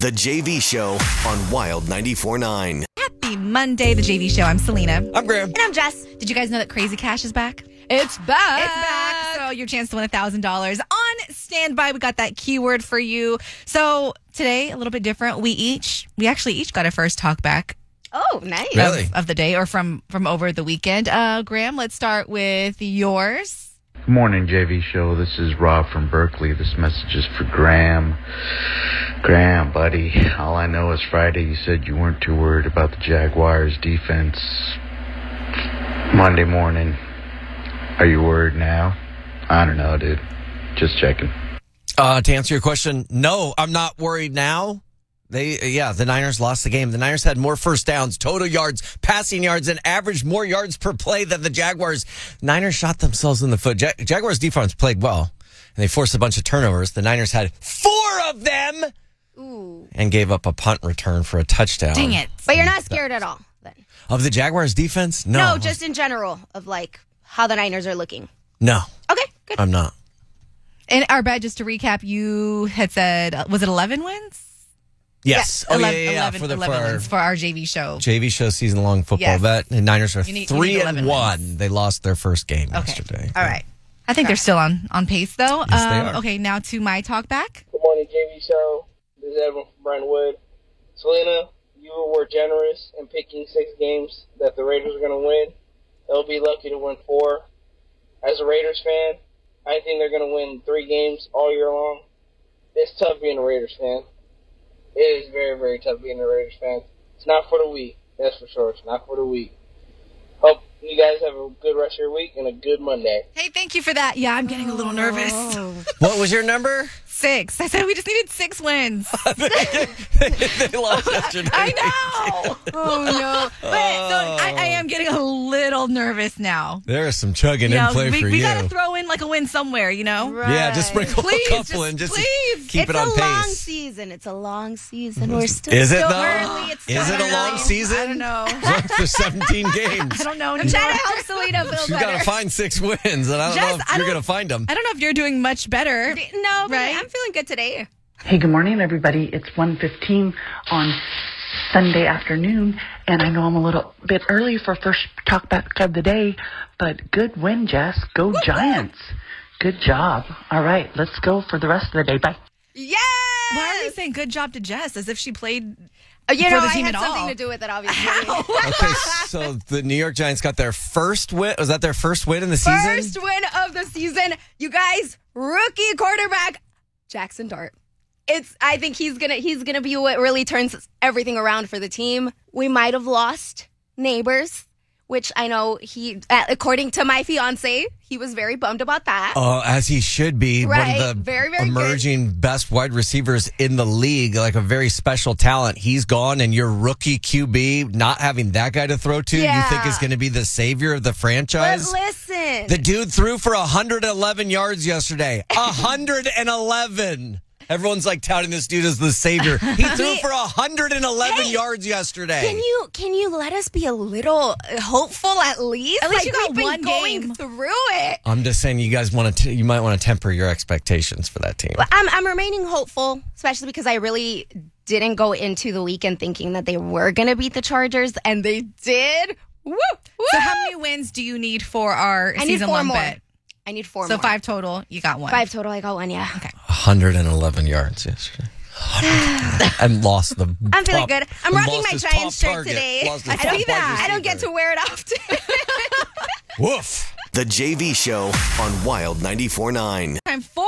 The JV Show on Wild 94.9. Happy Monday, The JV Show. I'm Selena. I'm Graham. And I'm Jess. Did you guys know that Crazy Cash is back? It's back. It's back. So your chance to win $1,000 on standby. We got that keyword for you. So today, a little bit different. We actually each got a first talk back. Oh, nice. Really? Of the day or from over the weekend. Graham, let's start with yours. Good morning, JV Show. This is Rob from Berkeley. This message is for Graham. Graham, buddy, all I know is Friday you said you weren't too worried about the Jaguars' defense. Monday morning, are you worried now? I don't know, dude. Just checking. To answer your question, no, I'm not worried now. The Niners lost the game. The Niners had more first downs, total yards, passing yards, and averaged more yards per play than the Jaguars. Niners shot themselves in the foot. Jaguars' defense played well, and they forced a bunch of turnovers. The Niners had 4 of them. Ooh. And gave up a punt return for a touchdown. Dang it. But you're not scared at all, then? Of the Jaguars' defense? No. No, just in general of, how the Niners are looking. No. Okay, good. I'm not. And our bet, just to recap, you had said, was it 11 wins? Yes. Yeah, Oh, 11, yeah. 11 For wins for our JV show. JV Show season-long football Yes. bet. The Niners are You need 3-1. 11 They lost their first game Okay. yesterday. All right. I think they're still on pace, though. Yes, they are. Okay, now to my talk back. Good morning, JV Show. This is Evan from Brentwood. Selena, you were generous in picking 6 games that the Raiders are going to win. They'll be lucky to win 4. As a Raiders fan, I think they're going to win 3 games all year long. It's tough being a Raiders fan. It is very, very tough being a Raiders fan. It's not for the weak. That's for sure. It's not for the weak. Hope you guys have a good rest of your week and a good Monday. Hey, thank you for that. Yeah, I'm getting a little nervous. What was your number? 6. I said we just needed 6 wins. They lost yesterday. I know. Oh, no. But so I am getting a little nervous now. There is some chugging in play for we you. got to throw in a win somewhere, Right. Yeah, just sprinkle Please, a couple and just please. keep it on It's a long pace. season. It's a long season. We're still Is it, still though? early. It's Is it a long season? I don't know. There's 17 games. I don't know. I'm trying to help Selena feel She's better. got to find 6 wins, and I don't Jess, know if you're going to find them. I don't know if you're doing much better. No, but Right? I'm feeling good today. Hey, good morning, everybody. It's 1:15 on Sunday afternoon, and I know I'm a little bit early for first talk back of the day, but good win, Jess. Go Giants. Good job. All right, let's go for the rest of the day. Bye. Yes! Why are you saying good job to Jess as if she played You know, for the I team had at something all? to do with it, obviously. Okay, so the New York Giants got their first win. Was that their first win in the season? First win of the season. You guys, rookie quarterback, Jackson Dart. I think he's gonna be what really turns everything around for the team. We might have lost Neighbors, which I know according to my fiance, he was very bummed about that. As he should be. Right. One of the Very, very emerging best wide receivers in the league, like a very special talent. He's gone, and your rookie QB, not having that guy to throw to, you think is going to be the savior of the franchise? But listen. The dude threw for 111 yards yesterday. 111. Everyone's touting this dude as the savior. He threw for 111 yards yesterday. Can you let us be a little hopeful at least? At least you got we've been one going game. through it. I'm just saying, you guys you might want to temper your expectations for that team. I'm remaining hopeful, especially because I really didn't go into the weekend thinking that they were going to beat the Chargers, and they did. Woo! Woo! So how many wins do you need for our I need season 4 long more. bet? I need 4 So more. 5 total. You got 1. 5 total. I got 1. Yeah. Okay. 111 yards yesterday. And lost the I'm feeling top- good. I'm and rocking lost my his Giants top shirt target. today. Lost his I top don't, wide I don't get receiver. to wear it often. Woof. The JV Show on Wild 94.9. Time for...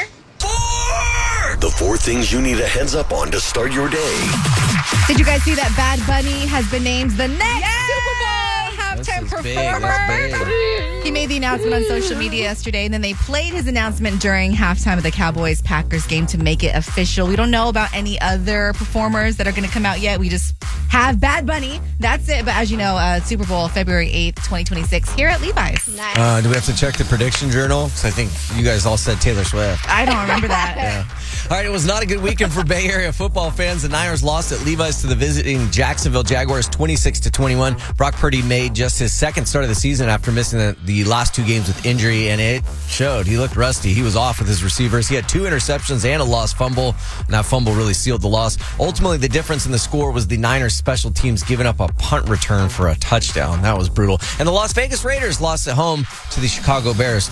The 4 things you need a heads up on to start your day. Did you guys see that Bad Bunny has been named the next Super Bowl halftime This is big. performer? That's big. He made the announcement on social media yesterday, and then they played his announcement during halftime of the Cowboys-Packers game to make it official. We don't know about any other performers that are going to come out yet. We just have Bad Bunny. That's it. But as you know, Super Bowl, February 8th, 2026, here at Levi's. Nice. Do we have to check the prediction journal? Because I think you guys all said Taylor Swift. I don't remember that. Yeah. All right, it was not a good weekend for Bay Area football fans. The Niners lost at Levi's to the visiting Jacksonville Jaguars 26-21. Brock Purdy made just his second start of the season after missing the last 2 games with injury, and it showed. He looked rusty. He was off with his receivers. He had 2 interceptions and a lost fumble, and that fumble really sealed the loss. Ultimately, the difference in the score was the Niners special teams giving up a punt return for a touchdown. That was brutal. And the Las Vegas Raiders lost at home to the Chicago Bears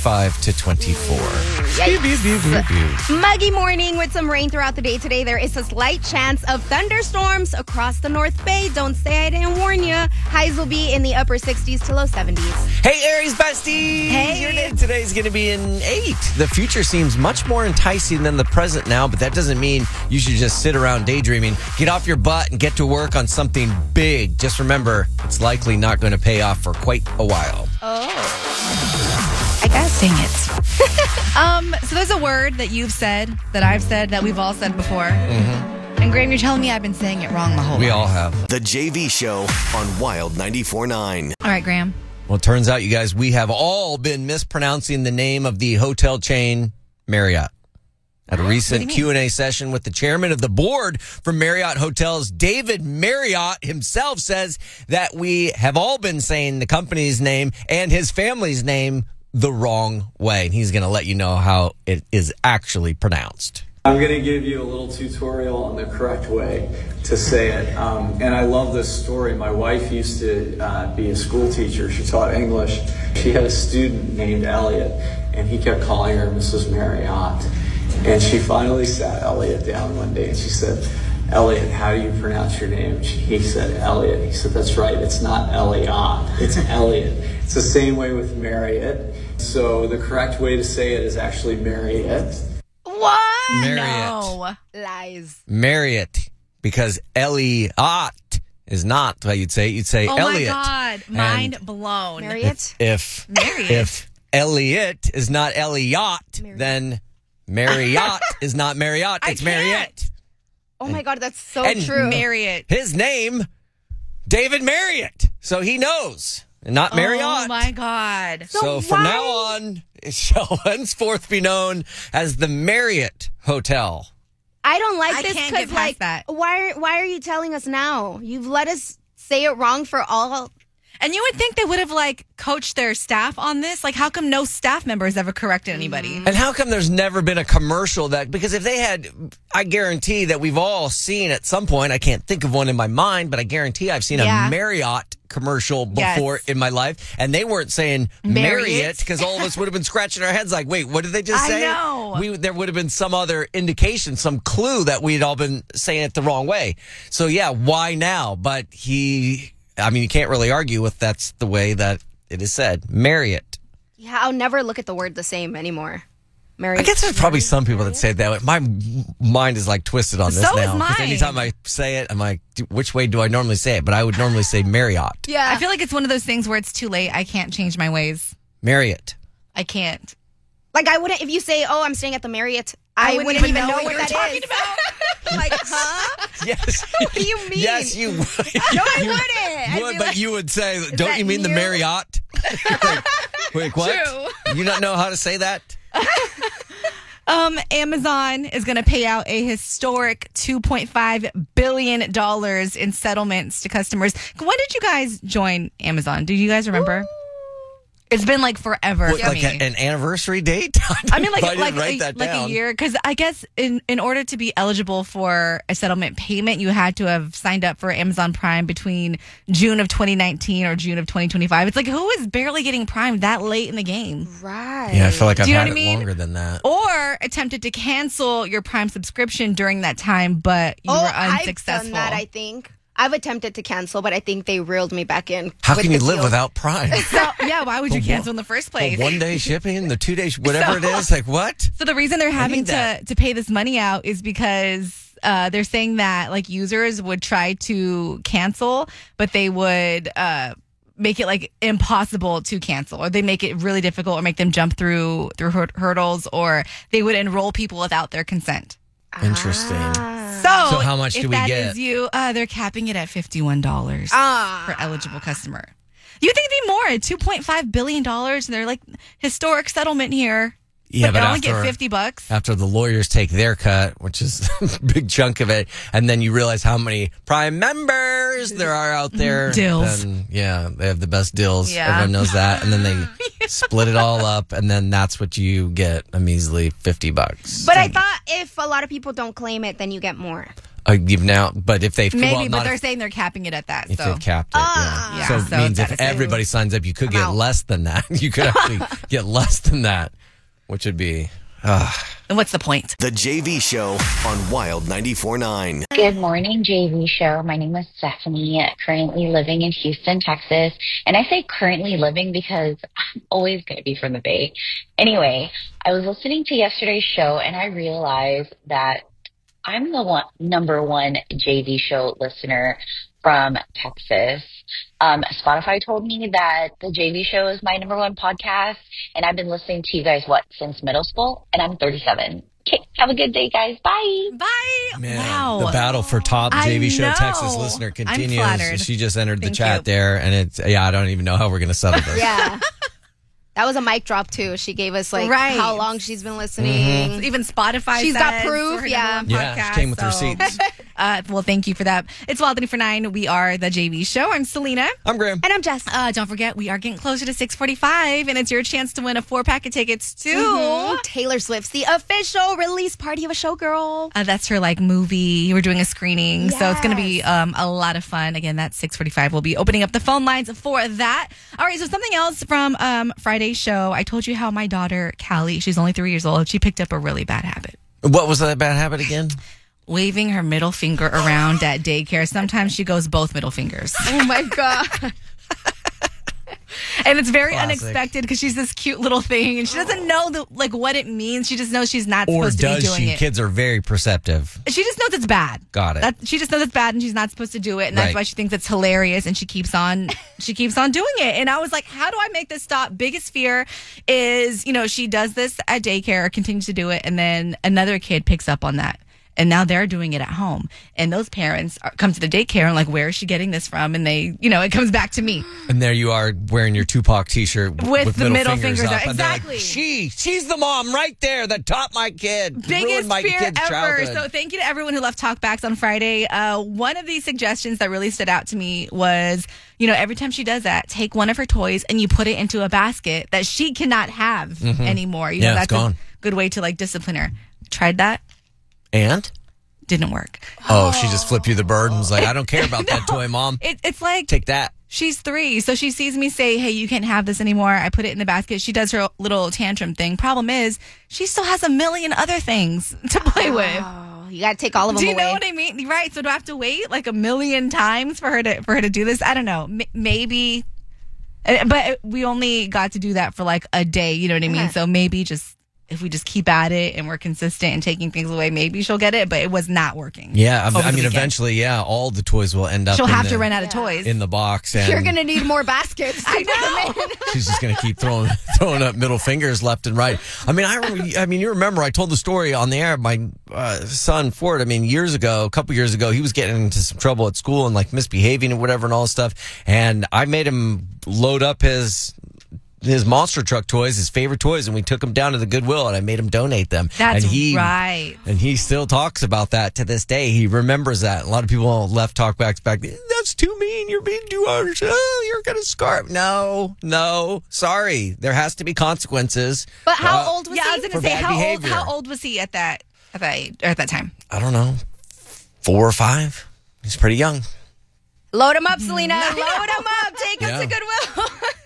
25-24. Muggy morning with some rain throughout the day today. There is a slight chance of thunderstorms across the North Bay. Don't say I didn't warn you. Highs will be in the upper 60s to low 70s. Hey, Aries besties! Hey. Your day today's going to be in 8. The future seems much more enticing than the present now, but that doesn't mean you should just sit around daydreaming. Get off your butt and get to work on something big. Just remember, it's likely not going to pay off for quite a while. I guess. Dang it. So there's a word that you've said, that I've said, that we've all said before. Mm-hmm. And Graham, you're telling me I've been saying it wrong my whole life. We all have. The JV Show on Wild 94.9. All right, Graham. Well, it turns out, you guys, we have all been mispronouncing the name of the hotel chain Marriott. At a recent Q&A session with the chairman of the board for Marriott Hotels, David Marriott himself says that we have all been saying the company's name and his family's name the wrong way. And he's going to let you know how it is actually pronounced. I'm going to give you a little tutorial on the correct way to say it. And I love this story. My wife used to be a school teacher. She taught English. She had a student named Elliot, and he kept calling her Mrs. Marriott. And she finally sat Elliot down one day and she said, Elliot, how do you pronounce your name? He said, Elliot. He said, that's right. It's not Elliot. It's Elliot. It's the same way with Marriott. So the correct way to say it is actually Marriott. What? Marriott. No. Lies. Marriott. Because Elliot is not how you'd say it. You'd say Elliot. Oh, my God. Mind blown. Marriott? If Marriott. Elliot is not Elliot, then Marriott is not Marriott. It's Marriott. Oh, my God. That's so And true. Marriott. His name, David Marriott. So he knows. And not Marriott. Oh, my God. So from now on, it shall henceforth be known as the Marriott Hotel. I don't like I this can't get because, past like, that. why are you telling us now? You've let us say it wrong for all. And you would think they would have, like, coached their staff on this. Like, how come no staff members ever corrected anybody? And how come there's never been a commercial that, because if they had, I guarantee that we've all seen at some point, I can't think of one in my mind, but I guarantee I've seen a Marriott commercial before in my life, and they weren't saying Marriott because all of us would have been scratching our heads like, wait, what did they just say? I know. There would have been some other indication, some clue that we'd all been saying it the wrong way. So yeah, why now? But you can't really argue with that's the way that it is said. Marriott. Yeah, I'll never look at the word the same anymore. Marriott. I guess there's probably some people that say it that way. My mind is like twisted on this So is now. 'Cause mine. anytime I say it, I'm like, which way do I normally say it? But I would normally say Marriott. Yeah. I feel like it's one of those things where it's too late. I can't change my ways. Marriott. I can't. Like, I wouldn't, if you say, oh, I'm staying at the Marriott, I wouldn't even know what that is. Like, huh? Yes. What do you mean? Yes, you would. No, I wouldn't. I'd would, be but like, you would say, don't that you mean the you? Marriott? Wait, what? True. You not know how to say that? Amazon is going to pay out a historic $2.5 billion in settlements to customers. When did you guys join Amazon? Do you guys remember? It's been like forever What, for like me. an anniversary date? I mean, like write that down. a year. Because I guess in order to be eligible for a settlement payment, you had to have signed up for Amazon Prime between June of 2019 or June of 2025. It's like, who is barely getting Prime that late in the game? right. Yeah, I feel like I've Do you know had what I it mean? longer than that. Or attempted to cancel your Prime subscription during that time, but you were unsuccessful. I've done that, I think. I've attempted to cancel, but I think they reeled me back in. How with can you the live deal. without Prime? So, yeah, why would you cancel in the first place? The 1 day shipping, the 2 days, whatever it is. Like, what? So the reason they're having need that. to pay this money out is because they're saying that like users would try to cancel, but they would make it like impossible to cancel, or they make it really difficult, or make them jump through hurdles, or they would enroll people without their consent. Interesting. So how much if do we that get? is you, they're capping it at $51 Ah. for eligible customer. You think it'd be more at $2.5 billion, and they're like historic settlement here. Yeah, but but only get $50. after the lawyers take their cut, which is a big chunk of it, and then you realize how many Prime members there are out there. Dills. Then, yeah, they have the best deals. Yeah. Everyone knows that. And then they split it all up, and then that's what you get, a measly $50. But I thought if a lot of people don't claim it, then you get more. You've now, but if they've Maybe, well, but not they're if, saying they're capping it at that. if So they've capped it, yeah. So So it means that if is- everybody signs up, you could get out. less than that. You could actually get less than that, which would be. and what's the point? The JV Show on Wild 94.9. Good morning, JV Show. My name is Stephanie, currently living in Houston, Texas. And I say currently living because I'm always going to be from the Bay. Anyway, I was listening to yesterday's show and I realized that I'm the number one JV Show listener from Texas. Spotify told me that the JV Show is my number one podcast, and I've been listening to you guys, since middle school, and I'm 37. Okay, have a good day, guys. Bye. Bye. Man, Wow. the battle for top I JV Show know. Texas listener I'm continues. flattered. She just entered the Thank chat you. there, and I don't even know how we're going to settle this. Yeah. That was a mic drop, too. She gave us, Right. how long she's been listening. Even Spotify She's got says proof, we're yeah. number one Yeah, podcast, she came with so- receipts. Well, thank you for that. It's Wild 94.9. We are the JV Show. I'm Selena. I'm Graham. And I'm Jess. Don't forget, we are getting closer to 6:45, and it's your chance to win a 4-pack of tickets to. Taylor Swift's the official release party of a showgirl. That's her movie. We're doing a screening, so it's going to be Yes. a lot of fun. Again, that's 6:45. We'll be opening up the phone lines for that. All right, so something else from Friday's show. I told you how my daughter Callie, she's only 3 years old. She picked up a really bad habit. What was that bad habit again? Waving her middle finger around at daycare. Sometimes she goes both middle fingers. Oh, my God. And it's very Classic. unexpected because she's this cute little thing and she doesn't know what it means. She just knows she's not Or supposed to be does doing she? it. Kids are very perceptive. She just knows it's bad. Got it. She just knows it's bad and she's not supposed to do it. And that's Right. why she thinks it's hilarious and she keeps on doing it. And I was like, how do I make this stop? Biggest fear is, she does this at daycare, continues to do it. And then another kid picks up on that. And now they're doing it at home. And those parents come to the daycare and where is she getting this from? And they, it comes back to me. And there you are wearing your Tupac t-shirt With the middle fingers up. out. And they're like, Exactly. she's the mom right there that taught my kid. ruined Biggest my fear kid's ever. childhood. So thank you to everyone who left talkbacks on Friday. One of these suggestions that really stood out to me was, every time she does that, take one of her toys and you put it into a basket that she cannot have anymore. Yeah, it's That's gone. a good way to discipline her. Tried that. And? Didn't work. Oh, she just flipped you the bird and was like, I don't care about that toy, Mom. It's like Take that. she's 3, so she sees me say, hey, you can't have this anymore. I put it in the basket. She does her little tantrum thing. Problem is, she still has a million other things to play with. Oh, you got to take all of them Do you away. know what I mean? Right. So do I have to wait a million times for her to do this? I don't know. Maybe, but we only got to do that for a day. You know what I mean? So maybe if we just keep at it and we're consistent and taking things away, maybe she'll get it. But it was not working. Yeah, over the weekend. eventually, all the toys will end up She'll in have the, to run out of toys. in the box. And You're going to need more baskets. I know. she's just going to keep throwing up middle fingers left and right. I mean, you remember I told the story on the air. My son Ford. A couple years ago, he was getting into some trouble at school and misbehaving and whatever and all this stuff. And I made him load up his monster truck toys, his favorite toys, and we took them down to the Goodwill and I made him donate them. That's and right. And he still talks about that to this day. He remembers that. A lot of people left talkbacks back. That's too mean. You're being too harsh. Oh, you're going to scar. No. Sorry. There has to be consequences. But how old was Yeah, I he? was For going to say, bad behavior. how old was he at that time? I don't know. 4 or 5. He's pretty young. Load him up, Selena. Load him up. Take him Yeah. to Goodwill.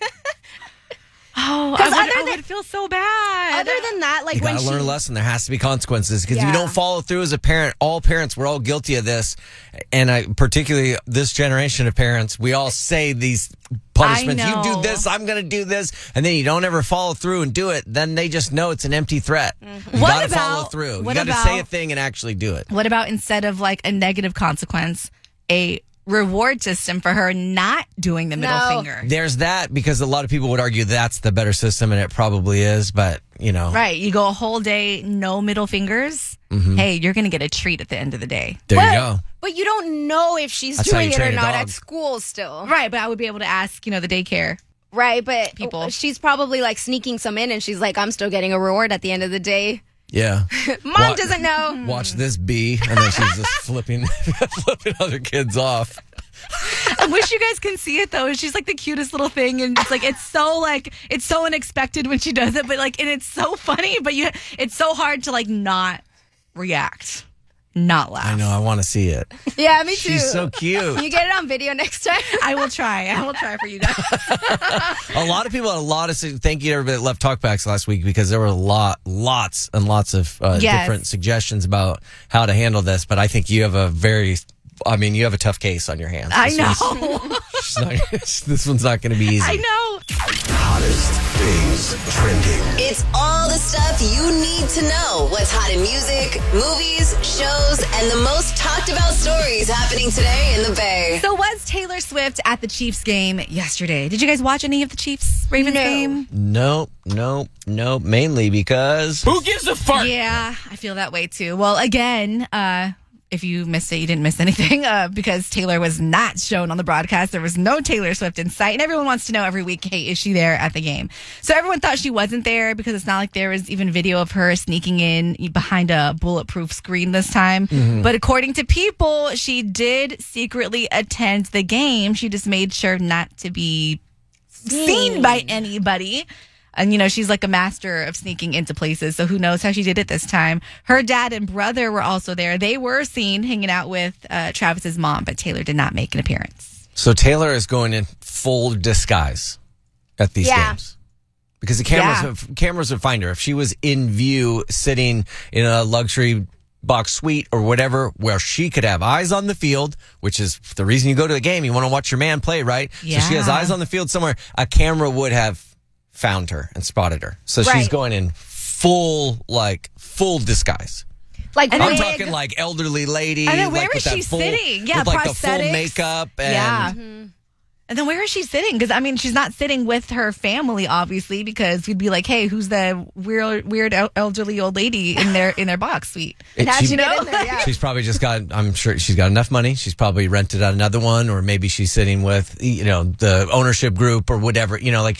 Oh, 'Cause I would feel so bad. Other than that, You when got to learn a she... lesson. There has to be consequences because if Yeah. you don't follow through as a parent, all parents, we're all guilty of this. And particularly this generation of parents, we all say these punishments. I You know. do this, I'm going to do this. And then you don't ever follow through and do it. Then they just know it's an empty threat. You What got to follow about- through. You what got to about- say a thing and actually do it. What about instead of a negative consequence, a reward system for her not doing the middle No. finger? There's that because a lot of people would argue that's the better system and it probably is. But, Right. You go a whole day, no middle fingers. Hey, you're going to get a treat at the end of the day. there you go. But you don't know if she's That's how doing you it or train a not dog. at school still. Right. But I would be able to ask, the daycare, Right, but People. she's probably like sneaking some in, and she's like, I'm still getting a reward at the end of the day. Yeah. Mom doesn't know. Watch this bee, and then she's just flipping other kids off. I wish you guys can see it though. She's like the cutest little thing, and it's so unexpected when she does it, but like, and it's so funny, but it's so hard to like not react, not laugh. I know. I want to see it. Yeah, me too. She's so cute. You get it on video next time. I will try for you guys. A lot of people had a lot of thank you to everybody that left talkbacks last week, because there were lots and lots of different suggestions about how to handle this. But I think you have you have a tough case on your hands. I know. This one's not going to be easy. I know. Hottest things trending. It's all the stuff you need to know. What's hot in music, movies, shows, and the most talked about stories happening today in the Bay. So was Taylor Swift at the Chiefs game yesterday? Did you guys watch any of the Chiefs-Ravens game? No. Mainly because who gives a fuck? Yeah, I feel that way too. Well, again, if you missed it, you didn't miss anything because Taylor was not shown on the broadcast. There was no Taylor Swift in sight. And everyone wants to know every week, hey, is she there at the game? So everyone thought she wasn't there because it's not like there was even video of her sneaking in behind a bulletproof screen this time. Mm-hmm. But according to People, she did secretly attend the game. She just made sure not to be seen by anybody. And, she's like a master of sneaking into places. So who knows how she did it this time. Her dad and brother were also there. They were seen hanging out with Travis's mom, but Taylor did not make an appearance. So Taylor is going in full disguise at these games. Because the cameras would find her. If she was in view sitting in a luxury box suite or whatever, where she could have eyes on the field, which is the reason you go to a game. You want to watch your man play, right? Yeah. So she has eyes on the field somewhere. A camera would have found her and spotted her. So she's going in full disguise. Like I'm talking like elderly lady. And then where like is she sitting? Yeah, with like the prosthetics. full makeup. And yeah. Mm-hmm. And then where is she sitting? Because, she's not sitting with her family, obviously, because we'd be like, hey, who's the weird elderly old lady in their box suite? She's probably just I'm sure she's got enough money. She's probably rented out another one, or maybe she's sitting with, the ownership group or whatever,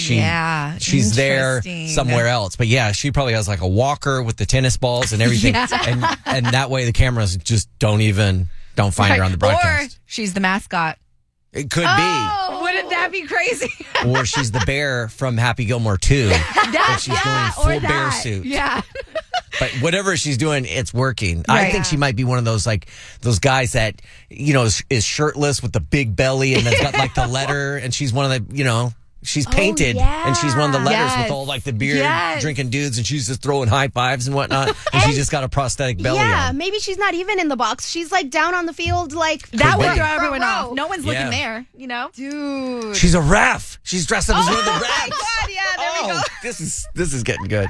she's there somewhere else. But yeah, she probably has like a walker with the tennis balls and everything. And that way the cameras just don't find her on the broadcast. Or she's the mascot. It could be. Wouldn't that be crazy? Or she's the bear from Happy Gilmore 2. And she's going full bear suit. Yeah. But whatever she's doing, it's working. Right. I think she might be one of those guys that, is shirtless with the big belly and has got like the letter, and she's one of the, she's painted and she's one of the letters with all like the beer drinking dudes, and she's just throwing high fives and whatnot. And she just got a prosthetic belly on. Yeah, maybe she's not even in the box. She's like down on the field, like that would throw everyone off. No one's looking there, Dude. She's a ref. She's dressed up as one of the refs. Oh my God, yeah, there we go. This is getting good.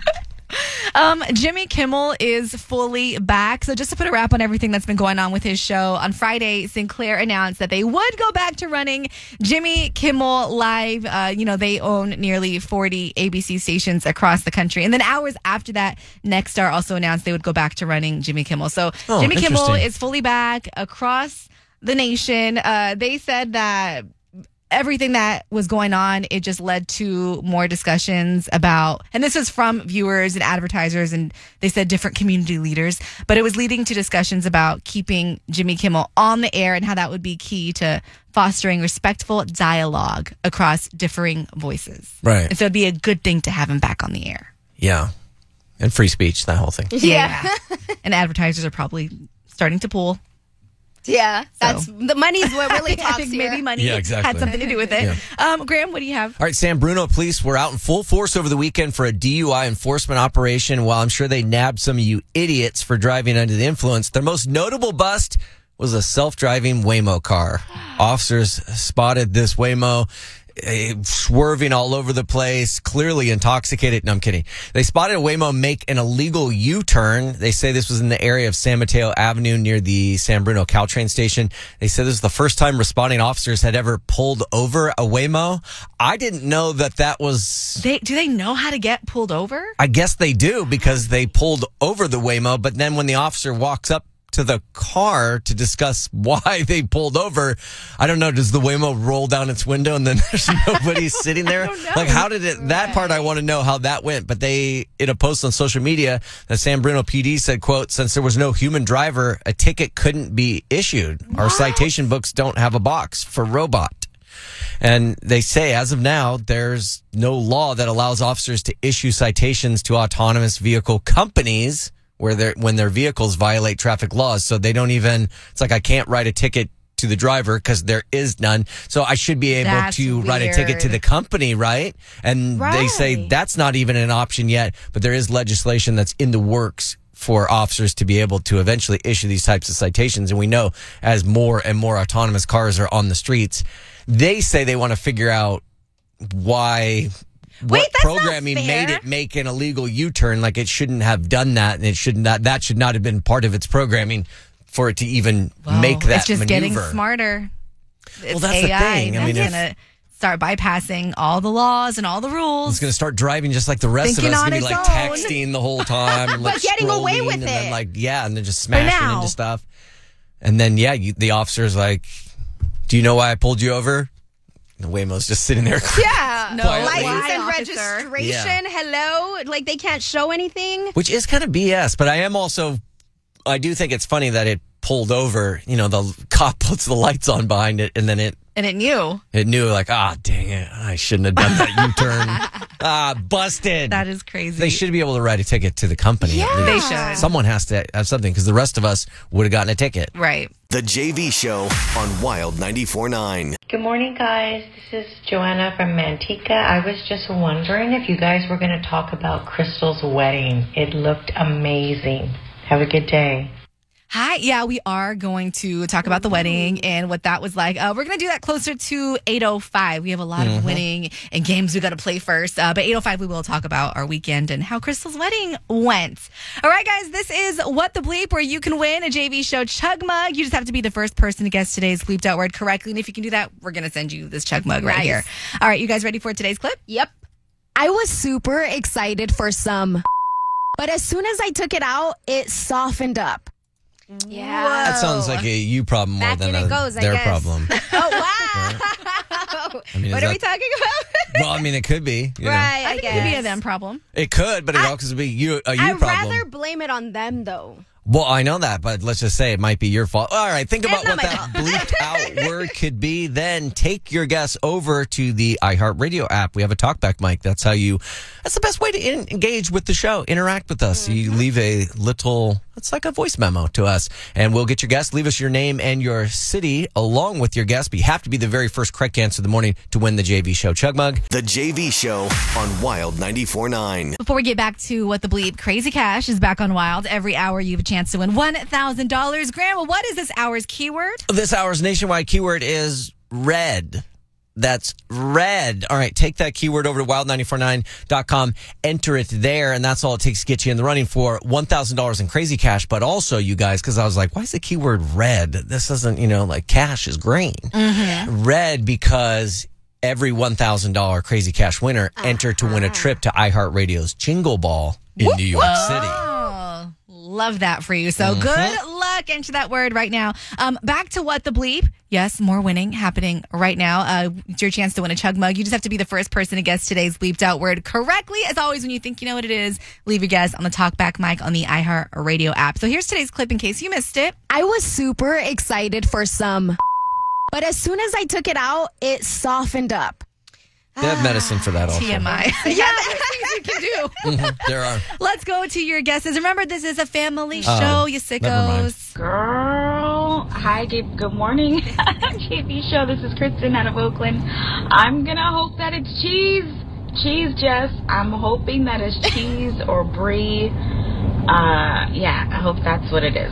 Jimmy Kimmel is fully back. So just to put a wrap on everything that's been going on with his show, on Friday, Sinclair announced that they would go back to running Jimmy Kimmel Live. They own nearly 40 ABC stations across the country. And then hours after that, Nexstar also announced they would go back to running Jimmy Kimmel. So Jimmy Kimmel is fully back across the nation. They said that everything that was going on, it just led to more discussions about, and this was from viewers and advertisers, and they said different community leaders, but it was leading to discussions about keeping Jimmy Kimmel on the air and how that would be key to fostering respectful dialogue across differing voices. Right. And so it'd be a good thing to have him back on the air. Yeah. And free speech, that whole thing. Yeah. And advertisers are probably starting to pull. Yeah, that's the money's what really talks I think here. maybe money had something to do with it. Yeah. Graham, what do you have? All right, San Bruno police were out in full force over the weekend for a DUI enforcement operation. While I'm sure they nabbed some of you idiots for driving under the influence, their most notable bust was a self-driving Waymo car. Officers spotted this Waymo swerving all over the place, clearly intoxicated. No, I'm kidding. They spotted a Waymo make an illegal U-turn. They say this was in the area of San Mateo Avenue near the San Bruno Caltrain station. They said this was the first time responding officers had ever pulled over a Waymo. I didn't know that was... Do they know how to get pulled over? I guess they do, because they pulled over the Waymo, but then when the officer walks up to the car to discuss why they pulled over. I don't know. Does the Waymo roll down its window and then there's nobody sitting there? Like, how did it? That part I want to know how that went. But they, in a post on social media, the San Bruno PD said, "quote Since there was no human driver, a ticket couldn't be issued. Our citation books don't have a box for robot." And they say, as of now, there's no law that allows officers to issue citations to autonomous vehicle companies when their vehicles violate traffic laws. So they don't even, it's like I can't write a ticket to the driver because there is none. So I should be able to write a ticket to the company, right? And they say that's not even an option yet, but there is legislation that's in the works for officers to be able to eventually issue these types of citations. And we know as more and more autonomous cars are on the streets, they say they want to figure out what programming made it make an illegal U-turn. Like it shouldn't have done that, and that should not have been part of its programming for it to even make that It's just maneuver. getting smarter. It's that's AI. the thing. I mean, it's going to start bypassing all the laws and all the rules. It's going to start driving just like the rest of us. It's going to be like texting the whole time, and like but getting away with and it. then like and then just smashing into stuff. And then the officer's like, "Do you know why I pulled you over?" The Waymo's just sitting there. Yeah, quietly. license and registration. Hello, like they can't show anything. Which is kind of BS, but I do think it's funny that it pulled over. You know, the cop puts the lights on behind it, and then it knew. It knew, like, dang it, I shouldn't have done that U-turn. Busted. That is crazy. They should be able to write a ticket to the company. Yeah, they should. Someone has to have something because the rest of us would have gotten a ticket. Right. The JV Show on Wild 94.9. Good morning, guys. This is Joanna from Manteca. I was just wondering if you guys were going to talk about Crystal's wedding. It looked amazing. Have a good day. Hi. Yeah, we are going to talk about the wedding and what that was like. We're going to do that closer to 8:05. We have a lot of winning and games we got to play first. But 8:05, we will talk about our weekend and how Crystal's wedding went. All right, guys, this is What the Bleep, where you can win a JV Show Chug Mug. You just have to be the first person to guess today's bleeped out word correctly. And if you can do that, we're going to send you this Chug Mug right here. All right, you guys ready for today's clip? Yep. I was super excited for some, but as soon as I took it out, it softened up. Yeah. That sounds like a you problem more than their problem. Oh, wow. I mean, what are we talking about? Well, I mean, it could be. You know. Right, I think it could be a them problem. It could, but it also could be a you I'd problem. rather blame it on them, though. Well, I know that, but let's just say it might be your fault. All right, think about what that bleeped out word could be. Then take your guess over to the iHeartRadio app. We have a talkback mic. That's the best way to engage with the show, interact with us. You leave a little, it's like a voice memo to us, and we'll get your guess. Leave us your name and your city along with your guess, but you have to be the very first correct answer of the morning to win the JV Show Chug Mug. The JV Show on Wild 94.9. Before we get back to What the Bleep, Crazy Cash is back on Wild. Every hour you have a chance to win $1,000. Grandma, what is this hour's keyword? This hour's nationwide keyword is red. That's red. All right, take that keyword over to wild949.com, enter it there, and that's all it takes to get you in the running for $1,000 in Crazy Cash. But also, you guys, because I was like, why is the keyword red? This isn't, like cash is green. Red because every $1,000 Crazy Cash winner entered to win a trip to iHeartRadio's Jingle Ball in New York City. Love that for you. So good luck. Enter that word right now. Back to What the Bleep. Yes, more winning happening right now. It's your chance to win a Chug Mug. You just have to be the first person to guess today's bleeped out word correctly. As always, when you think you know what it is, leave your guess on the talkback mic on the iHeartRadio app. So here's today's clip in case you missed it. I was super excited for some, but as soon as I took it out, it softened up. They have medicine for that also. TMI. Yeah, there's things you can do. There are. Let's go to your guesses. Remember, this is a family show, you sickos. Girl. Hi, good morning. JV Show. This is Kristen out of Oakland. I'm going to hope that it's cheese. Cheese, Jess. I'm hoping that it's cheese or brie. Yeah, I hope that's what it is.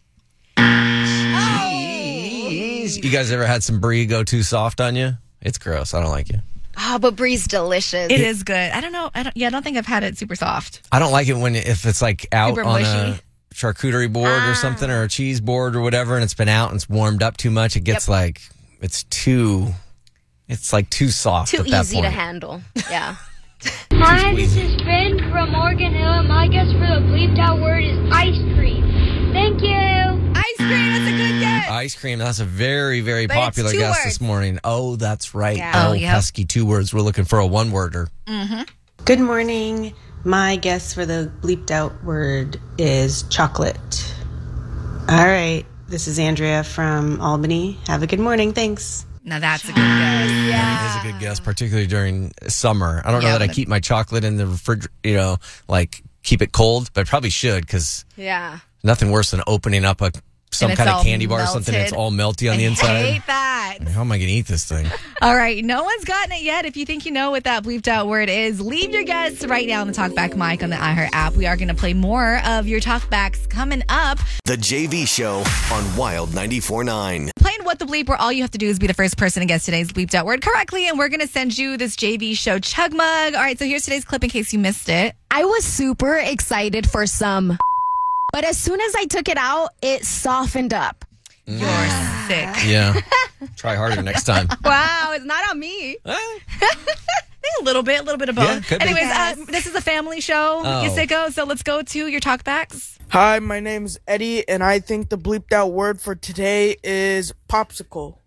Cheese. You guys ever had some brie go too soft on you? It's gross. I don't like it. Oh, but brie's delicious. It is good. I don't know. I don't think I've had it super soft. I don't like it if it's like out Super on mushy. a charcuterie board or something, or a cheese board or whatever, and it's been out and it's warmed up too much. It gets it's too soft. Too at that easy point. to handle. Yeah. Hi, this is Finn from Morgan Hill, and my guess for the bleeped out word is ice cream. Thank you. cream. That's a good guess. Ice cream. That's a very, very But it's popular 2 guess words. this morning. Oh, that's right. Yeah. Oh, yep. pesky 2 words. We're looking for a 1-worder. Mm-hmm. Good morning. My guess for the bleeped out word is chocolate. All right. This is Andrea from Albany. Have a good morning. Thanks. Now that's a good guess. That is a good guess, particularly during summer. I don't know Yeah, that I but- keep my chocolate in the refrigerator, like keep it cold, but I probably should because Yeah. nothing worse than opening up some it's kind of all candy bar or something that's melted. all melty on the I inside. hate that. How am I going to eat this thing? All right, no one's gotten it yet. If you think you know what that bleeped out word is, leave your guess right now on the Talkback mic on the iHeart app. We are going to play more of your talkbacks coming up. The JV Show on Wild 94.9. Playing What the Bleep, where all you have to do is be the first person to guess today's bleeped out word correctly, and we're going to send you this JV Show chug mug. All right, so here's today's clip in case you missed it. I was super excited for some, but as soon as I took it out, it softened up. You're sick. Yeah. Try harder next time. Wow, it's not on me. A little bit of both. Yeah, could be. Anyways, this is a family show, Oh. you sicko, so let's go to your talkbacks. Hi, my name's Eddie, and I think the bleeped out word for today is popsicle.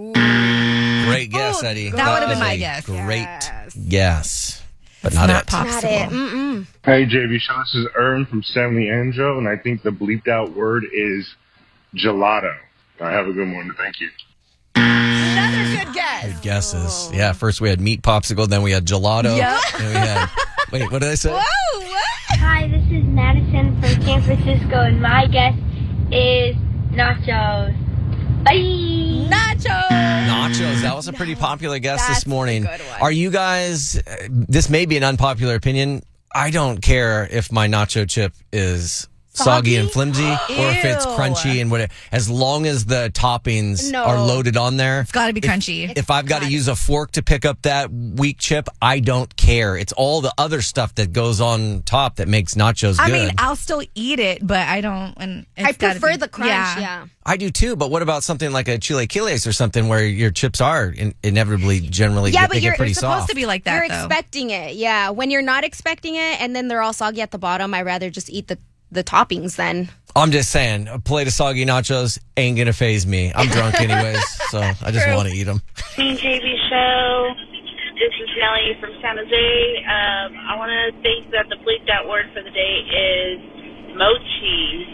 Great guess, Eddie. that would've been was my a guess. Great guess. But not it. Not it. Mm-mm. Hey, JV Show, this is Ern from San Leandro, and I think the bleeped out word is gelato. Have a good morning. Thank you. Another good guess. Good guesses. Yeah, first we had meat popsicle, then we had gelato. Yep. Then we had, wait, what did I say? Whoa, what? Hi, this is Madison from San Francisco, and my guess is nachos. Bye. Nachos. Nachos. That was a pretty popular guess That's this morning. a good one. Are you guys, this may be an unpopular opinion. I don't care if my nacho chip is soggy and flimsy or if it's Ew. crunchy and whatever. As long as the toppings No. are loaded on there. It's got to be crunchy. If I've got to use a fork to pick up that weak chip, I don't care. It's all the other stuff that goes on top that makes nachos I good. mean, I'll still eat it, but I don't. And it's I gotta prefer be- the crunch, yeah. I do too, but what about something like a chilaquiles or something where your chips are inevitably generally Yeah, get, but they get you're pretty supposed soft? to be like that, You're though. expecting it, yeah. When you're not expecting it and then they're all soggy at the bottom, I'd rather just eat the toppings then. I'm just saying, a plate of soggy nachos ain't gonna phase me. I'm drunk anyways, so I just want to eat them. Team JV Show. This is Nellie from San Jose. I want to think that the bleeped out word for the day is mochi.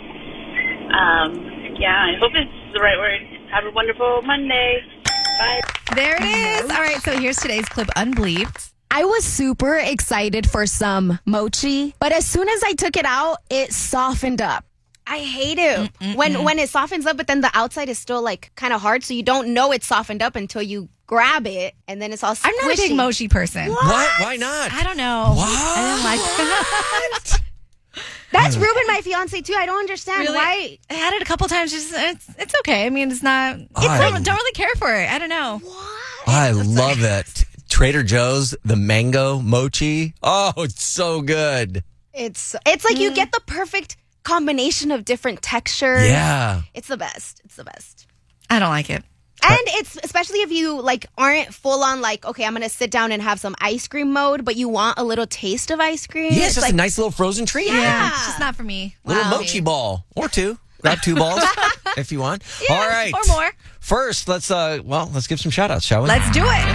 Yeah, I hope it's the right word. Have a wonderful Monday. Bye. There it is. All right, so here's today's clip unbleeped. I was super excited for some mochi, but as soon as I took it out, it softened up. I hate it when it softens up, but then the outside is still like kind of hard, so you don't know it's softened up until you grab it, and then it's all squishy. I'm not a big mochi person. What? Why not? I don't know. What? I didn't like that. That's Ruben, my fiance, too. I don't understand Really? why. I had it a couple times. Just it's okay. I mean, it's not. I- Don't really care for it. I don't know. I love it. Trader Joe's, the mango mochi. Oh, it's so good. It's like you get the perfect combination of different textures. Yeah. It's the best. It's the best. I don't like it. And it's especially if you like aren't full on like, okay, I'm gonna sit down and have some ice cream mode, but you want a little taste of ice cream. Yeah, it's just a nice little frozen treat. Yeah. It's just not for me. Little Wow. mochi ball or 2. Grab 2 balls if you want. Yeah, All right. or more. First, let's give some shout outs, shall we? Let's do it.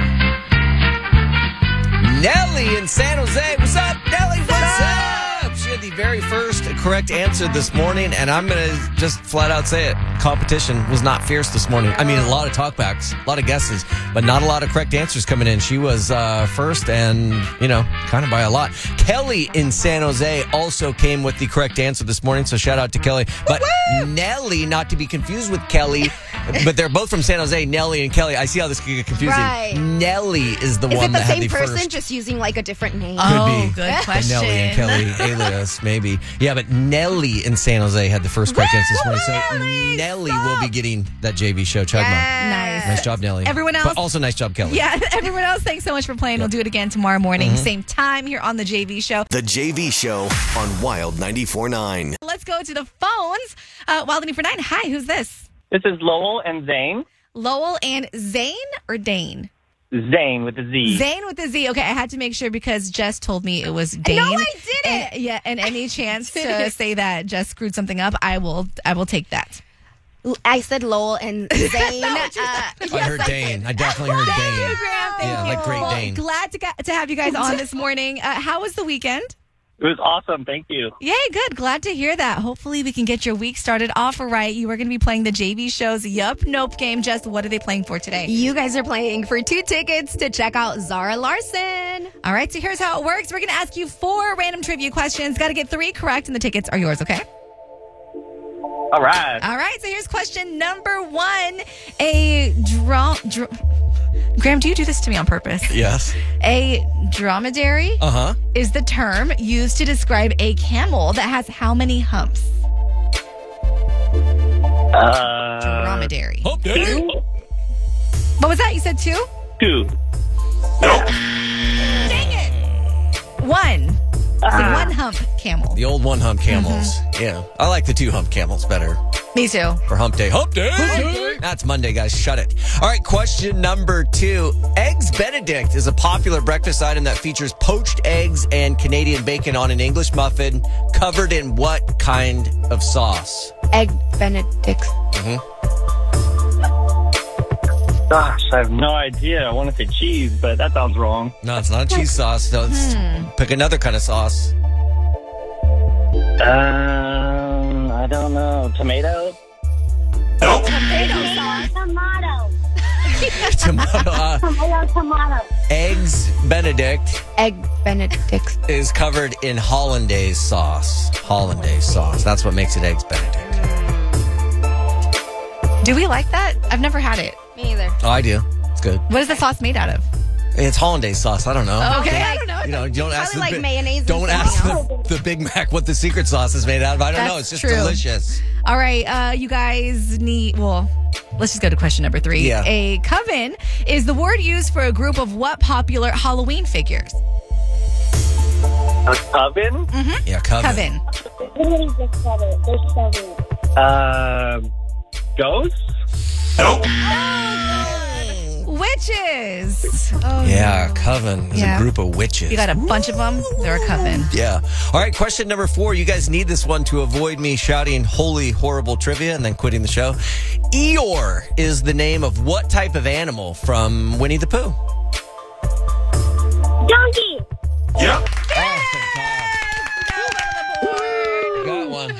Nellie in San Jose. What's up, Nellie? What's up? She had the very first correct answer this morning, and I'm going to just flat out say it. Competition was not fierce this morning. I mean, a lot of talkbacks, a lot of guesses, but not a lot of correct answers coming in. She was first and, kind of by a lot. Kelly in San Jose also came with the correct answer this morning, so shout out to Kelly. But Nellie, not to be confused with Kelly, but they're both from San Jose, Nellie and Kelly. I see how this could get confusing. Right. Nellie is the Is one it the that had same the person first. just using like a different name? Could be. Good The question. Nelly and Kelly alias, maybe. Yeah, but Nelly in San Jose had the first correct answer this morning. So Nelly will be getting that JV show chug mug. Nice. Nice job, Nelly. Everyone else- But also nice job, Kelly. Yeah, everyone else, thanks so much for playing. We'll do it again tomorrow morning, same time here on the JV Show. The JV Show on Wild 94.9. Let's go to the phones. Wild for 9. Hi, who's this? This is Lowell and Zane. Lowell and Zane or Dane? Zane with a Z. Zane with a Z. Okay, I had to make sure because Jess told me it was Dane. No, I didn't. And any chance to say that Jess screwed something up, I will take that. I said Lowell and Zane. I heard Dane. I definitely heard Thank Dane. you, Graham. Thank Yeah, you. like Great Dane. Glad to have you guys on this morning. How was the weekend? It was awesome. Thank you. Yay, good. Glad to hear that. Hopefully we can get your week started off right. You are going to be playing the JV Show's Yup Nope game. Jess, what are they playing for today? You guys are playing for 2 tickets to check out Zara Larson. All right, so here's how it works. We're going to ask you 4 random trivia questions. Got to get 3 correct, and the tickets are yours, okay? All right. All right, so here's question number 1. Graham, do you do this to me on purpose? Yes. A dromedary is the term used to describe a camel that has how many humps? Dromedary. Two. What was that? You said 2? 2. Dang it. 1. It's a 1 hump camel. The old 1 hump camels. Yeah. I like the 2 hump camels better. Me too. For hump day. Hump day! That's Monday, guys. Shut it. All right, question number 2. Eggs Benedict is a popular breakfast item that features poached eggs and Canadian bacon on an English muffin covered in what kind of sauce? Egg Benedict. Gosh, I have no idea. I want to say cheese, but that sounds wrong. No, it's not a cheese sauce. So pick another kind of sauce. I don't know. Tomato? Tomato. Eggs Benedict. Egg Benedict Is covered in hollandaise sauce. Hollandaise sauce. That's what makes it Eggs Benedict. Do we like that? I've never had it. Me either. Oh, I do. It's good. What is the sauce made out of? It's hollandaise sauce. I don't know. Okay, I don't know. You know, don't ask Probably like mayonnaise and Don't ask something the Big Mac what the secret sauce is made out of. I don't know. It's That's just true. delicious. All right, you guys need, let's just go to question number 3. Yeah. A coven is the word used for a group of what popular Halloween figures? A coven? Yeah, coven. Ghosts? Witches. Yeah, a coven is a group of witches. You got a bunch of them. They're a coven. Yeah. All right, question number 4. You guys need this one to avoid me shouting holy, horrible trivia and then quitting the show. Eeyore is the name of what type of animal from Winnie the Pooh? Donkey. Yep. Got one.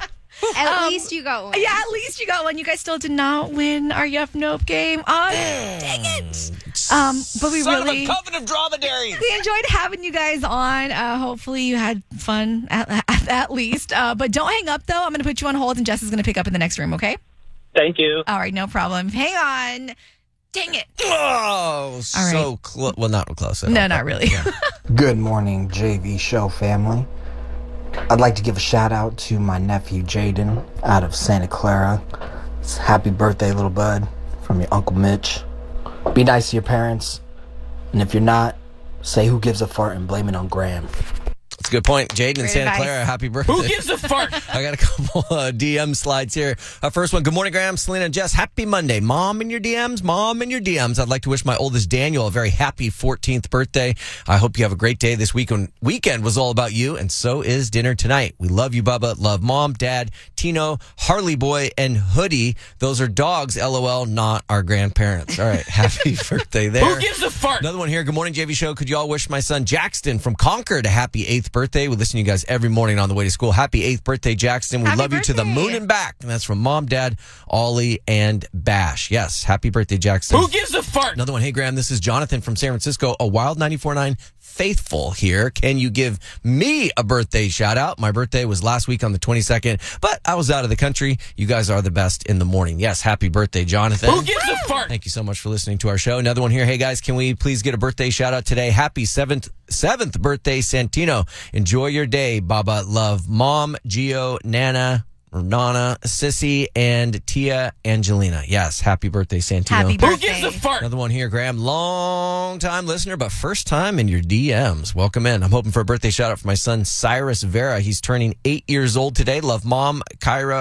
At least you got one. Yeah, at least you got one. You guys still did not win our Yup Nope game. Dang it. But we Son really of a coven of dromedaries. we enjoyed having you guys on. Hopefully you had fun at least. But don't hang up though. I'm going to put you on hold and Jess is going to pick up in the next room, okay? Thank you. All right, no problem. Hang on. Dang it. Oh, so close. Well, not close. No, not really. Good morning, JV Show family. I'd like to give a shout out to my nephew Jaden out of Santa Clara. It's happy birthday, little bud, from your Uncle Mitch. Be nice to your parents, and if you're not, say who gives a fart and blame it on Graham. That's a good point. Jaden in Santa advice. Clara, happy birthday. Who gives a fart? I got a couple DM slides here. First one, good morning, Graham, Selena, and Jess. Happy Monday. Mom in your DMs. I'd like to wish my oldest Daniel a very happy 14th birthday. I hope you have a great day this weekend. Weekend was all about you, and so is dinner tonight. We love you, Bubba. Love Mom, Dad, Tino, Harley Boy, and Hoodie. Those are dogs, LOL, not our grandparents. All right, happy birthday there. Who gives a fart? Another one here. Good morning, JV Show. Could you all wish my son Jackson from Concord a happy 8th birthday? We listen to you guys every morning on the way to school. Happy 8th birthday, Jackson. We love you to the moon and back. And that's from Mom, Dad, Ollie, and Bash. Yes, happy birthday, Jackson. Who gives a fart? Another one. Hey, Graham, this is Jonathan from San Francisco. A Wild 94.9 faithful here. Can you give me a birthday shout out? My birthday was last week on the 22nd, but I was out of the country. You guys are the best in the morning. Yes, happy birthday, Jonathan. Who gives a fart? Thank you so much for listening to our show. Another one here. Hey, guys, can we please get a birthday shout out today? Happy seventh birthday, Santino. Enjoy your day, Baba. Love, Mom, Gio, Nana, Sissy, and Tia Angelina. Yes, happy birthday, Santino. Happy birthday. Who gives a fart? Another one here, Graham. Long time listener, but first time in your DMs. Welcome in. I'm hoping for a birthday shout out for my son, Cyrus Vera. He's turning 8 years old today. Love, Mom, Kyra,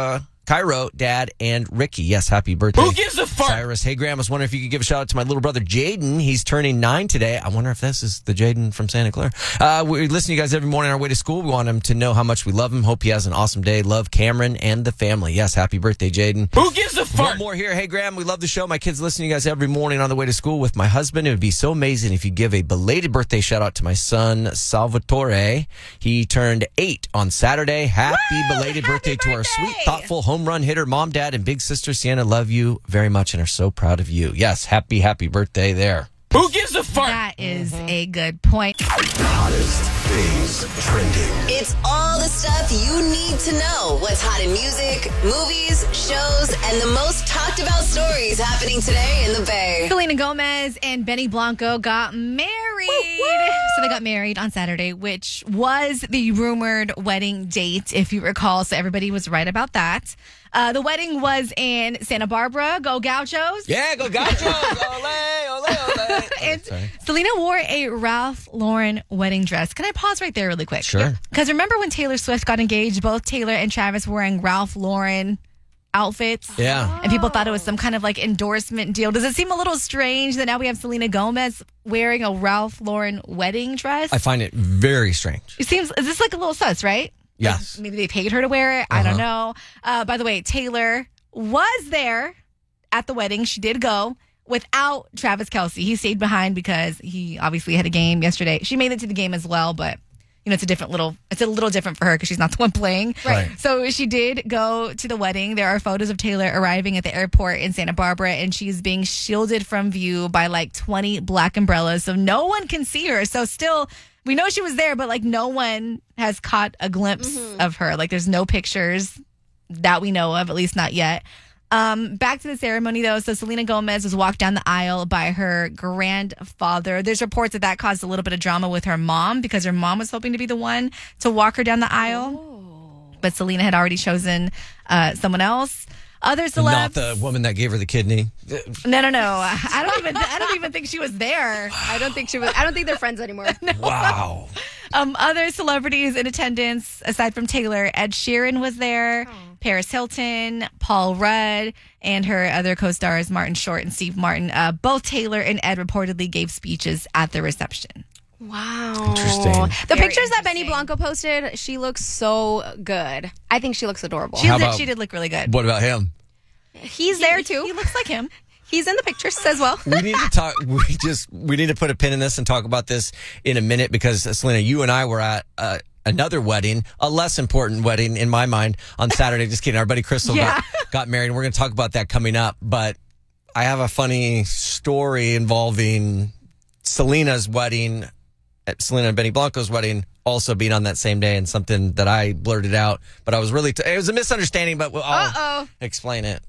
Cairo, Dad, and Ricky. Yes, happy birthday. Who gives a fuck? Cyrus. Hey, Graham, I was wondering if you could give a shout out to my little brother, Jaden. He's turning 9 today. I wonder if this is the Jaden from Santa Clara. We listen to you guys every morning on our way to school. We want him to know how much we love him. Hope he has an awesome day. Love Cameron and the family. Yes, happy birthday, Jaden. Who gives a fuck? One more here. Hey, Graham, we love the show. My kids listen to you guys every morning on the way to school with my husband. It would be so amazing if you give a belated birthday shout out to my son, Salvatore. He turned 8 on Saturday. Happy belated birthday to our sweet, thoughtful home run hitter, Mom, Dad, and big sister Sienna. Love you very much and are so proud of you. Yes, happy birthday there. Who gives a fuck? That is a good point. Hottest things trending. It's all the stuff you need to know. What's hot in music, movies, shows, and the most talked about stories happening today in the Bay. Selena Gomez and Benny Blanco got married. So they got married on Saturday, which was the rumored wedding date, if you recall. So everybody was right about that. The wedding was in Santa Barbara. Go Gauchos. Yeah, go Gauchos. Ole, ole, ole. And Selena wore a Ralph Lauren wedding dress. Can I pause right there really quick? Sure. Because remember when Taylor Swift got engaged, both Taylor and Travis were wearing Ralph Lauren outfits? Yeah. And people thought it was some kind of like endorsement deal. Does it seem a little strange that now we have Selena Gomez wearing a Ralph Lauren wedding dress? I find it very strange. Is this like a little sus, right? Yes. Like maybe they paid her to wear it. I don't know. By the way, Taylor was there at the wedding. She did go without Travis Kelce. He stayed behind because he obviously had a game yesterday. She made it to the game as well, but it's a little different for her because she's not the one playing. Right. So she did go to the wedding. There are photos of Taylor arriving at the airport in Santa Barbara, and she's being shielded from view by like 20 black umbrellas, so no one can see her. So still, we know she was there, but like no one has caught a glimpse of her. Like there's no pictures that we know of, at least not yet. Back to the ceremony, though. So Selena Gomez was walked down the aisle by her grandfather. There's reports that caused a little bit of drama with her mom because her mom was hoping to be the one to walk her down the aisle. But Selena had already chosen someone else. Other celebs. Not the woman that gave her the kidney. No. I don't even think she was there. I don't think they're friends anymore. No. Wow. Other celebrities in attendance, aside from Taylor, Ed Sheeran was there, Paris Hilton, Paul Rudd, and her other co-stars, Martin Short and Steve Martin. Both Taylor and Ed reportedly gave speeches at the reception. Wow. Interesting. The pictures that Benny Blanco posted, she looks so good. I think she looks adorable. She did look really good. What about him? He's there too. He looks like him. He's in the pictures as well. We need to talk. We need to put a pin in this and talk about this in a minute because Selena, you and I were at another wedding, a less important wedding in my mind on Saturday. Just kidding. Our buddy Crystal got married, and we're going to talk about that coming up. But I have a funny story involving Selena's wedding, Selena and Benny Blanco's wedding, also being on that same day, and something that I blurted out. But I was really it was a misunderstanding. But I'll explain it.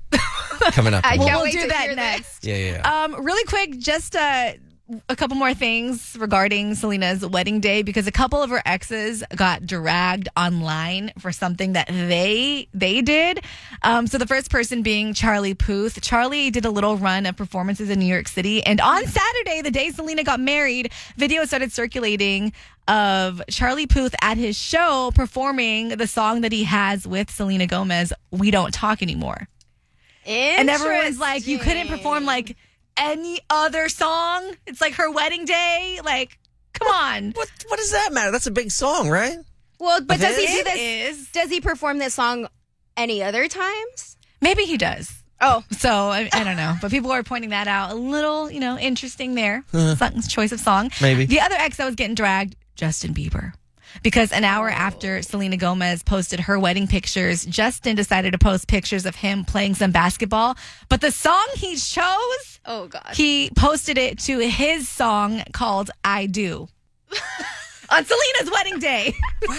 Coming up. We'll do that next. Yeah. Really quick, just a couple more things regarding Selena's wedding day, because a couple of her exes got dragged online for something that they did. So the first person being Charlie Puth. Charlie did a little run of performances in New York City, and on Saturday, the day Selena got married, video started circulating of Charlie Puth at his show performing the song that he has with Selena Gomez, "We Don't Talk Anymore." And everyone's like, you couldn't perform like any other song? It's like her wedding day. Like, come on. What does that matter? That's a big song, right? Well, but does he do this? Does he perform this song any other times? Maybe he does. Oh. So, I don't know. But people are pointing that out. A little, interesting there. Choice of song. Maybe. The other ex that was getting dragged, Justin Bieber. Because an hour after Selena Gomez posted her wedding pictures, Justin decided to post pictures of him playing some basketball. But the song he chose, oh God, he posted it to his song called "I Do" on Selena's wedding day.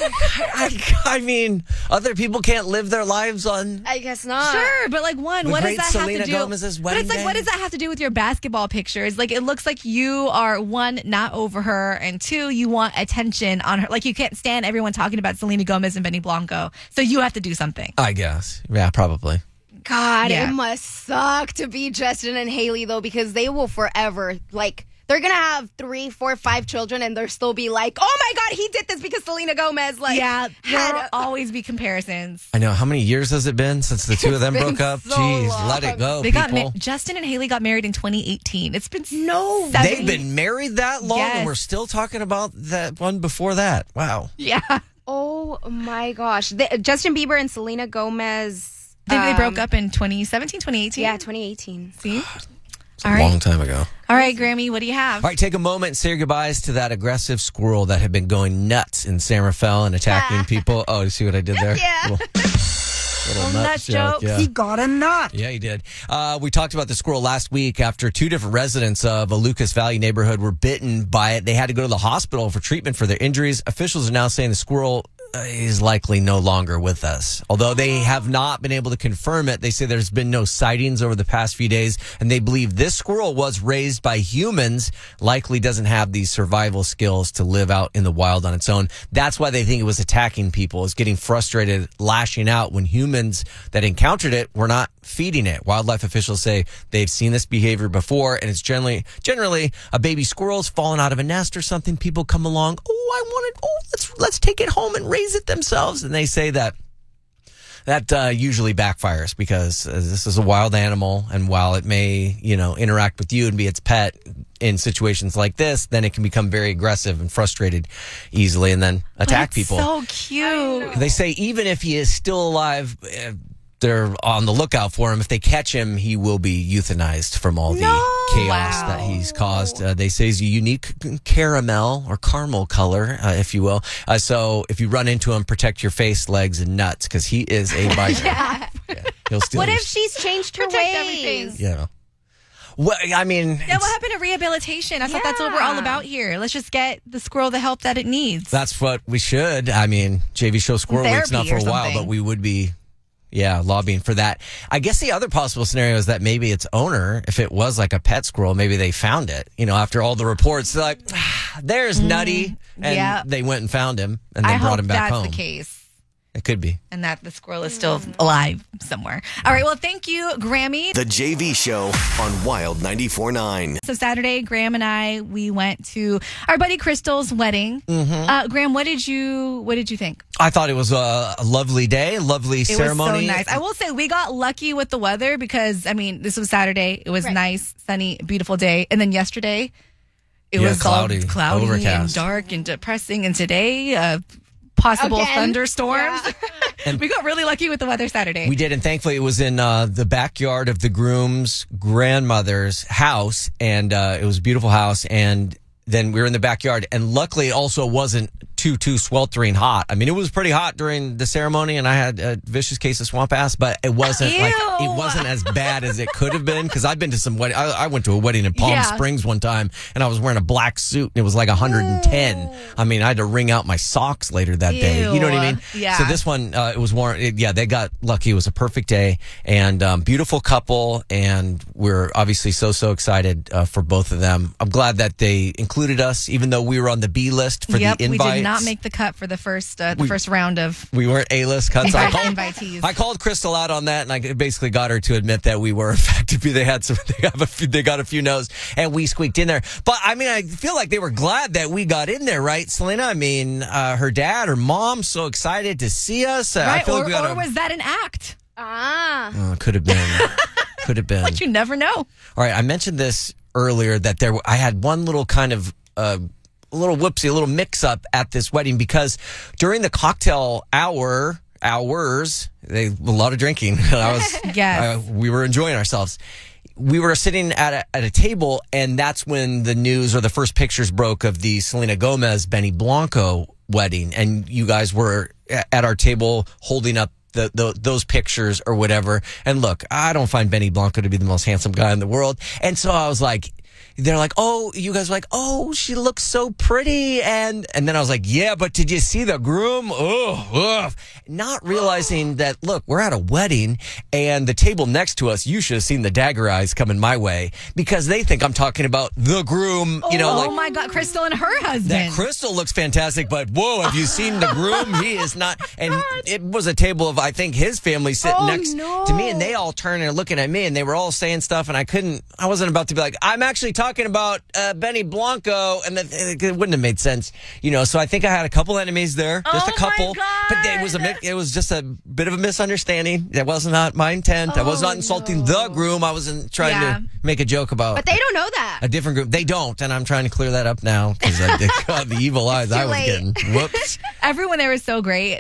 I mean, other people can't live their lives on. I guess not. Sure, but like what does that Selena have to do? Gomez's But wedding it's like, day? what does that have to do with your basketball pictures? Like, it looks like you are, one, not over her, and two, you want attention on her. Like, you can't stand everyone talking about Selena Gomez and Benny Blanco, so you have to do something. I guess. Yeah, probably. God, Yeah. it must suck to be Justin and Haley though, because they will forever they're going to have 3, 4, 5 children and they'll still be like, oh my God, he did this because Selena Gomez. Like, yeah, there'll always be comparisons. I know. How many years has it been since the two of them broke up? so Jeez, long. let it go, They people. Justin and Haley got married in 2018. It's been They've been married that long, Yes. and we're still talking about that one before that. Wow. Yeah. Oh my gosh. Justin Bieber and Selena Gomez. They broke up in 2017, 2018? Yeah, 2018. See? It's a long time ago. All right, Grammy, what do you have? All right, take a moment and say your goodbyes to that aggressive squirrel that had been going nuts in San Rafael and attacking people. Oh, you see what I did there? Yeah. Little nuts joke. Yeah. He got a nut. Yeah, he did. We talked about the squirrel last week after 2 different residents of a Lucas Valley neighborhood were bitten by it. They had to go to the hospital for treatment for their injuries. Officials are now saying the squirrel is likely no longer with us. Although they have not been able to confirm it, they say there's been no sightings over the past few days, and they believe this squirrel was raised by humans, likely doesn't have these survival skills to live out in the wild on its own. That's why they think it was attacking people, is getting frustrated, lashing out when humans that encountered it were not feeding it. Wildlife officials say they've seen this behavior before, and it's generally a baby squirrel's fallen out of a nest or something. People come along, let's take it home and raise it themselves. And they say that usually backfires because this is a wild animal, and while it may, interact with you and be its pet in situations like this, then it can become very aggressive and frustrated easily and then attack people. So cute. They say even if he is still alive, they're on the lookout for him. If they catch him, he will be euthanized from all the chaos that he's caused. They say he's a unique caramel or caramel color, if you will. So if you run into him, protect your face, legs, and nuts, because he is a biter. Yeah. He'll steal What your- if she's changed her ways? Yeah. Well, I mean, Yeah, what happened to rehabilitation? I thought that's what we're all about here. Let's just get the squirrel the help that it needs. that's what we should. I mean, JV Show Squirrel Week's not Therapy for or a while, something. but we would be, lobbying for that. I guess the other possible scenario is that maybe its owner, if it was like a pet squirrel, maybe they found it. After all the reports, they're like, there's Nutty. And yeah. they went and found him and then I brought hope him back that's home. the case. It could be. And that the squirrel is still alive somewhere. All right, well, thank you, Grammy. The JV Show on Wild 94.9. So Saturday, Graham and I, we went to our buddy Crystal's wedding. Mm-hmm. Graham, what did you think? I thought it was a lovely day, lovely ceremony. It was so nice. I will say we got lucky with the weather because, this was Saturday. It was nice, sunny, beautiful day. And then yesterday, it was cloudy, all cloudy and overcast. dark and depressing. And today, possible Again? thunderstorms. And we got really lucky with the weather Saturday. We did, and thankfully it was in the backyard of the groom's grandmother's house, and it was a beautiful house, and then we were in the backyard, and luckily it also wasn't too sweltering hot. It was pretty hot during the ceremony, and I had a vicious case of swamp ass, but it wasn't it wasn't as bad as it could have been, because I've been to some wedding. I went to a wedding in Palm Springs one time, and I was wearing a black suit, and it was like 110. I had to wring out my socks later that day. You know what I mean? Yeah. So this one, it was warm. They got lucky. It was a perfect day, and beautiful couple, and we're obviously so excited for both of them. I'm glad that they included us, even though we were on the B list for the invites. We did not make the cut for the first round of We weren't A-list cuts. invitees. I called Crystal out on that, and I basically got her to admit that we were in fact they got a few no's, and we squeaked in there. But I feel like they were glad that we got in there, right, Selena? Her dad, her mom, so excited to see us. I Right, feel or like we got was that an act? could have been. Could have been. But you never know. All right, I mentioned this earlier that I had one little kind of a little mix-up at this wedding, because during the cocktail hours, a lot of drinking. We were enjoying ourselves. We were sitting at a table, and that's when the news or the first pictures broke of the Selena Gomez Benny Blanco wedding, and you guys were at our table holding up those pictures or whatever. And look, I don't find Benny Blanco to be the most handsome guy in the world, and so I was like, they're like, oh, you guys were like, oh, she looks so pretty. And then I was like, yeah, but did you see the groom? Ugh. Not realizing that, look, we're at a wedding, and the table next to us, you should have seen the dagger eyes coming my way, because they think I'm talking about the groom. Oh my God, Crystal and her husband. That Crystal looks fantastic, but whoa, have you seen the groom? He is not. And it was a table of, I think, his family sitting next to me, and they all turned and looking at me, and they were all saying stuff, and I wasn't about to be like, I'm actually actually talking about Benny Blanco, and it wouldn't have made sense, So I think I had a couple enemies there, just a couple. But it was just a bit of a misunderstanding. That was not my intent. I was not insulting the groom. I wasn't trying to make a joke about. But they don't know that. A different group. They don't, and I'm trying to clear that up now because the evil eyes I was getting. Whoops. Everyone there was so great.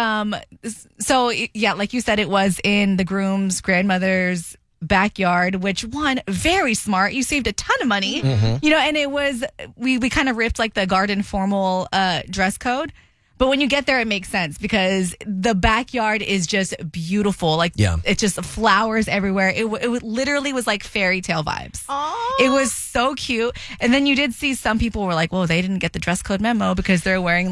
Like you said, it was in the groom's grandmother's backyard, which very smart. You saved a ton of money, and it was we kind of ripped like the garden formal dress code. But when you get there, it makes sense because the backyard is just beautiful. It's just flowers everywhere. It literally was like fairy tale vibes. Aww. It was so cute. And then you did see some people were like, well, they didn't get the dress code memo because they're wearing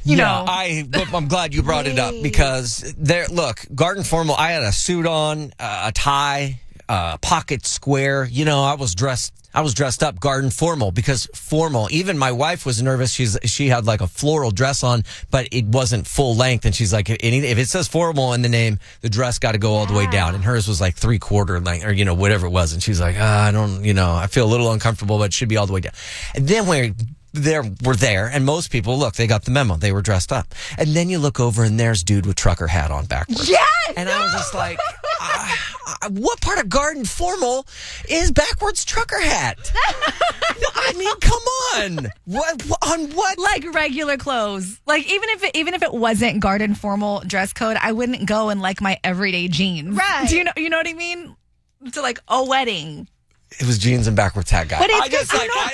I'm glad you brought it up because garden formal, I had a suit on, a tie, pocket square. I was dressed up garden formal because formal. Even my wife was nervous. She had like a floral dress on, but it wasn't full length. And she's like, if it says formal in the name, the dress got to go all the way down. And hers was like 3/4 length or, whatever it was. And she's like, I feel a little uncomfortable, but it should be all the way down. And then we're there, and most people, they got the memo. They were dressed up. And then you look over, and there's dude with trucker hat on backwards. Yes! And I was just like, what part of garden formal is backwards trucker hat? I mean, come on. What? Like regular clothes. Like even if it wasn't garden formal dress code, I wouldn't go in like my everyday jeans. Right. Do you know what I mean? To like a wedding. It was jeans and backwards hat guy. But it's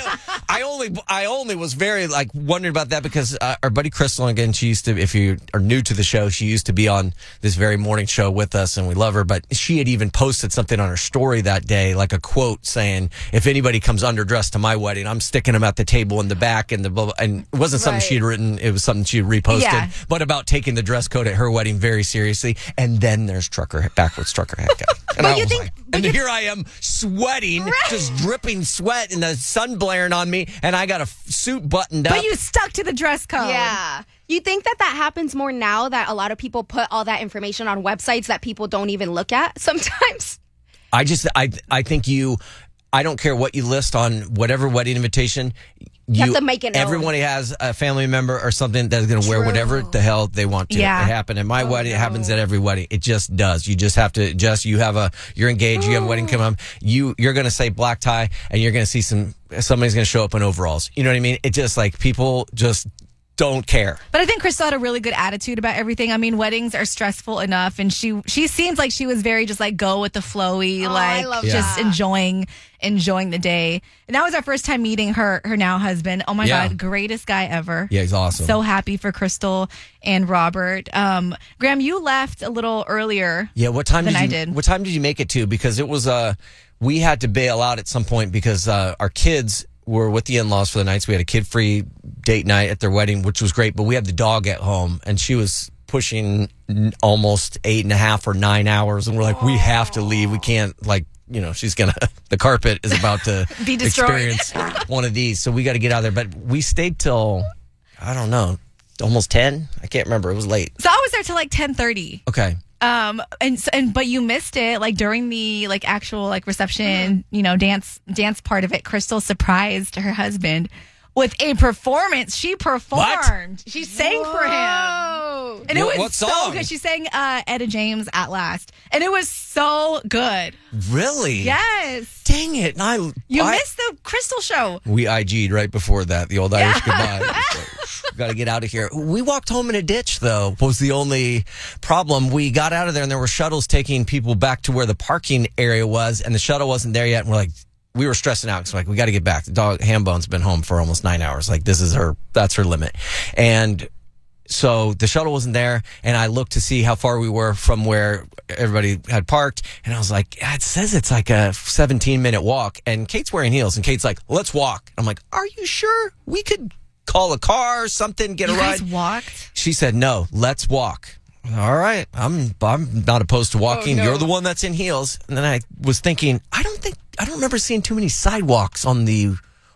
I only was very wondering about that because our buddy Crystal, again, she used to, if you are new to the show, she used to be on this very morning show with us, and we love her. But she had even posted something on her story that day, like a quote saying, "If anybody comes underdressed to my wedding, I'm sticking them at the table in the back." And it wasn't something she had written; it was something she had reposted. But about taking the dress code at her wedding very seriously. And then there's backwards trucker hat guy. And here I am sweating. Just dripping sweat and the sun blaring on me, and I got a suit buttoned up. But you stuck to the dress code. Yeah. You think that happens more now that a lot of people put all that information on websites that people don't even look at sometimes? I think I don't care what you list on whatever wedding invitation. You have to make it known. Everyone has a family member or something that's going to wear whatever the hell they want to happen. At my wedding, it happens at every wedding. It just does. You just have to you're engaged, you have a wedding come up. You're going to say black tie, and you're going to see somebody's going to show up in overalls. You know what I mean? It just people just don't care. But I think Crystal had a really good attitude about everything. I mean, weddings are stressful enough, and she seems like she was very just go with the flowy, enjoying the day. And that was our first time meeting her now husband. Oh my God, greatest guy ever. Yeah, he's awesome. So happy for Crystal and Robert. Graham, you left a little earlier. Yeah, what time than did I did? What time did you make it to? Because it was we had to bail out at some point because our kids were with the in-laws for the night. So we had a kid-free date night at their wedding, which was great. But we had the dog at home, and she was pushing almost 8.5 or 9 hours. And we're like, we have to leave. We can't, she's going to, the carpet is about to be destroyed. Experience one of these. So we got to get out of there. But we stayed till, I don't know, almost 10. I can't remember. It was late. So I was there till 10:30. Okay. But you missed it during the actual reception, dance part of it. Crystal surprised her husband with a performance. She performed. What? She sang for him. And it was so good. She sang Etta James At Last. And it was so good. Really? Yes. Dang it. You missed the Crystal show. We IG'd right before that, the old Irish goodbye. Got to get out of here. We walked home in a ditch, though, was the only problem. We got out of there, and there were shuttles taking people back to where the parking area was, and the shuttle wasn't there yet. And we were stressing out because we got to get back. The dog, Hambone's been home for almost 9 hours. That's her limit. And so the shuttle wasn't there, and I looked to see how far we were from where everybody had parked, and I was like, it says it's like a 17-minute walk, and Kate's wearing heels, and Kate's like, let's walk. I'm like, are you sure? We could call a car or something, get a ride. You guys walked? She said, no, let's walk. All right, I'm not opposed to walking. You're the one that's in heels. And then I was thinking, I don't remember seeing too many sidewalks on the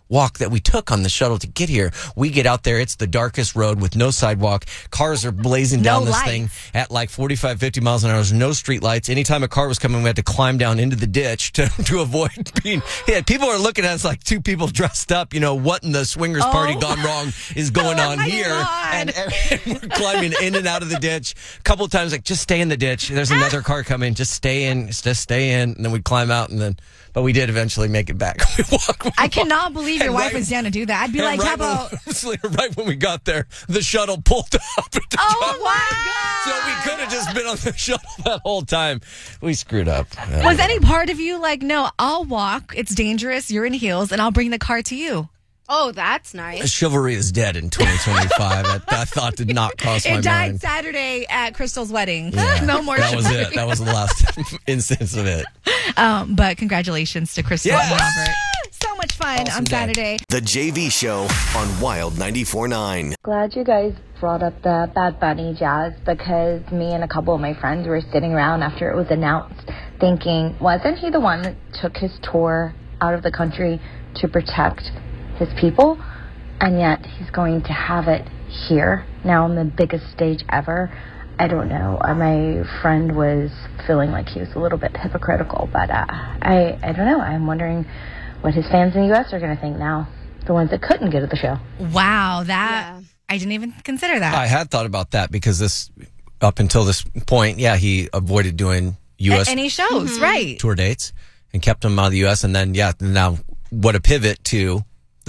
walk that we took on the shuttle to get here. We get out there. It's the darkest road with no sidewalk. Cars are blazing down this thing at like 45, 50 miles an hour. There's no street lights. Anytime a car was coming, we had to climb down into the ditch to avoid being hit. People are looking at us like two people dressed up. You know, what in the swingers party gone wrong is going on here? And we're climbing in and out of the ditch. A couple of times, like, just stay in the ditch. There's another car coming. Just stay in. Just stay in. And then we'd climb out but we did eventually make it back. I cannot believe your wife was down to do that. I'd be like, how about... Right when we got there, the shuttle pulled up. Oh, my God. So we could have just been on the shuttle that whole time. We screwed up. Was any part of you like, no, I'll walk. It's dangerous. You're in heels, and I'll bring the car to you? Oh, that's nice. Chivalry is dead in 2025. that thought did not cross my mind. It died Saturday at Crystal's wedding. Yeah, no more that chivalry. was it. That was the last instance of it. But congratulations to Crystal and Robert. So much fun Awesome on day. Saturday. The JV Show on Wild 94.9. Glad you guys brought up the Bad Bunny jazz, because me and a couple of my friends were sitting around after it was announced thinking, wasn't he the one that took his tour out of the country to protect his people? And yet he's going to have it here now on the biggest stage ever. I don't know. My friend was feeling like he was a little bit hypocritical, but I don't know. I'm wondering what his fans in the U.S. are going to think now, the ones that couldn't get to the show. Wow, I didn't even consider that. I had thought about that because up until this point, he avoided doing U.S. Any shows, right? tour dates and kept them out of the U.S. And then, now what a pivot to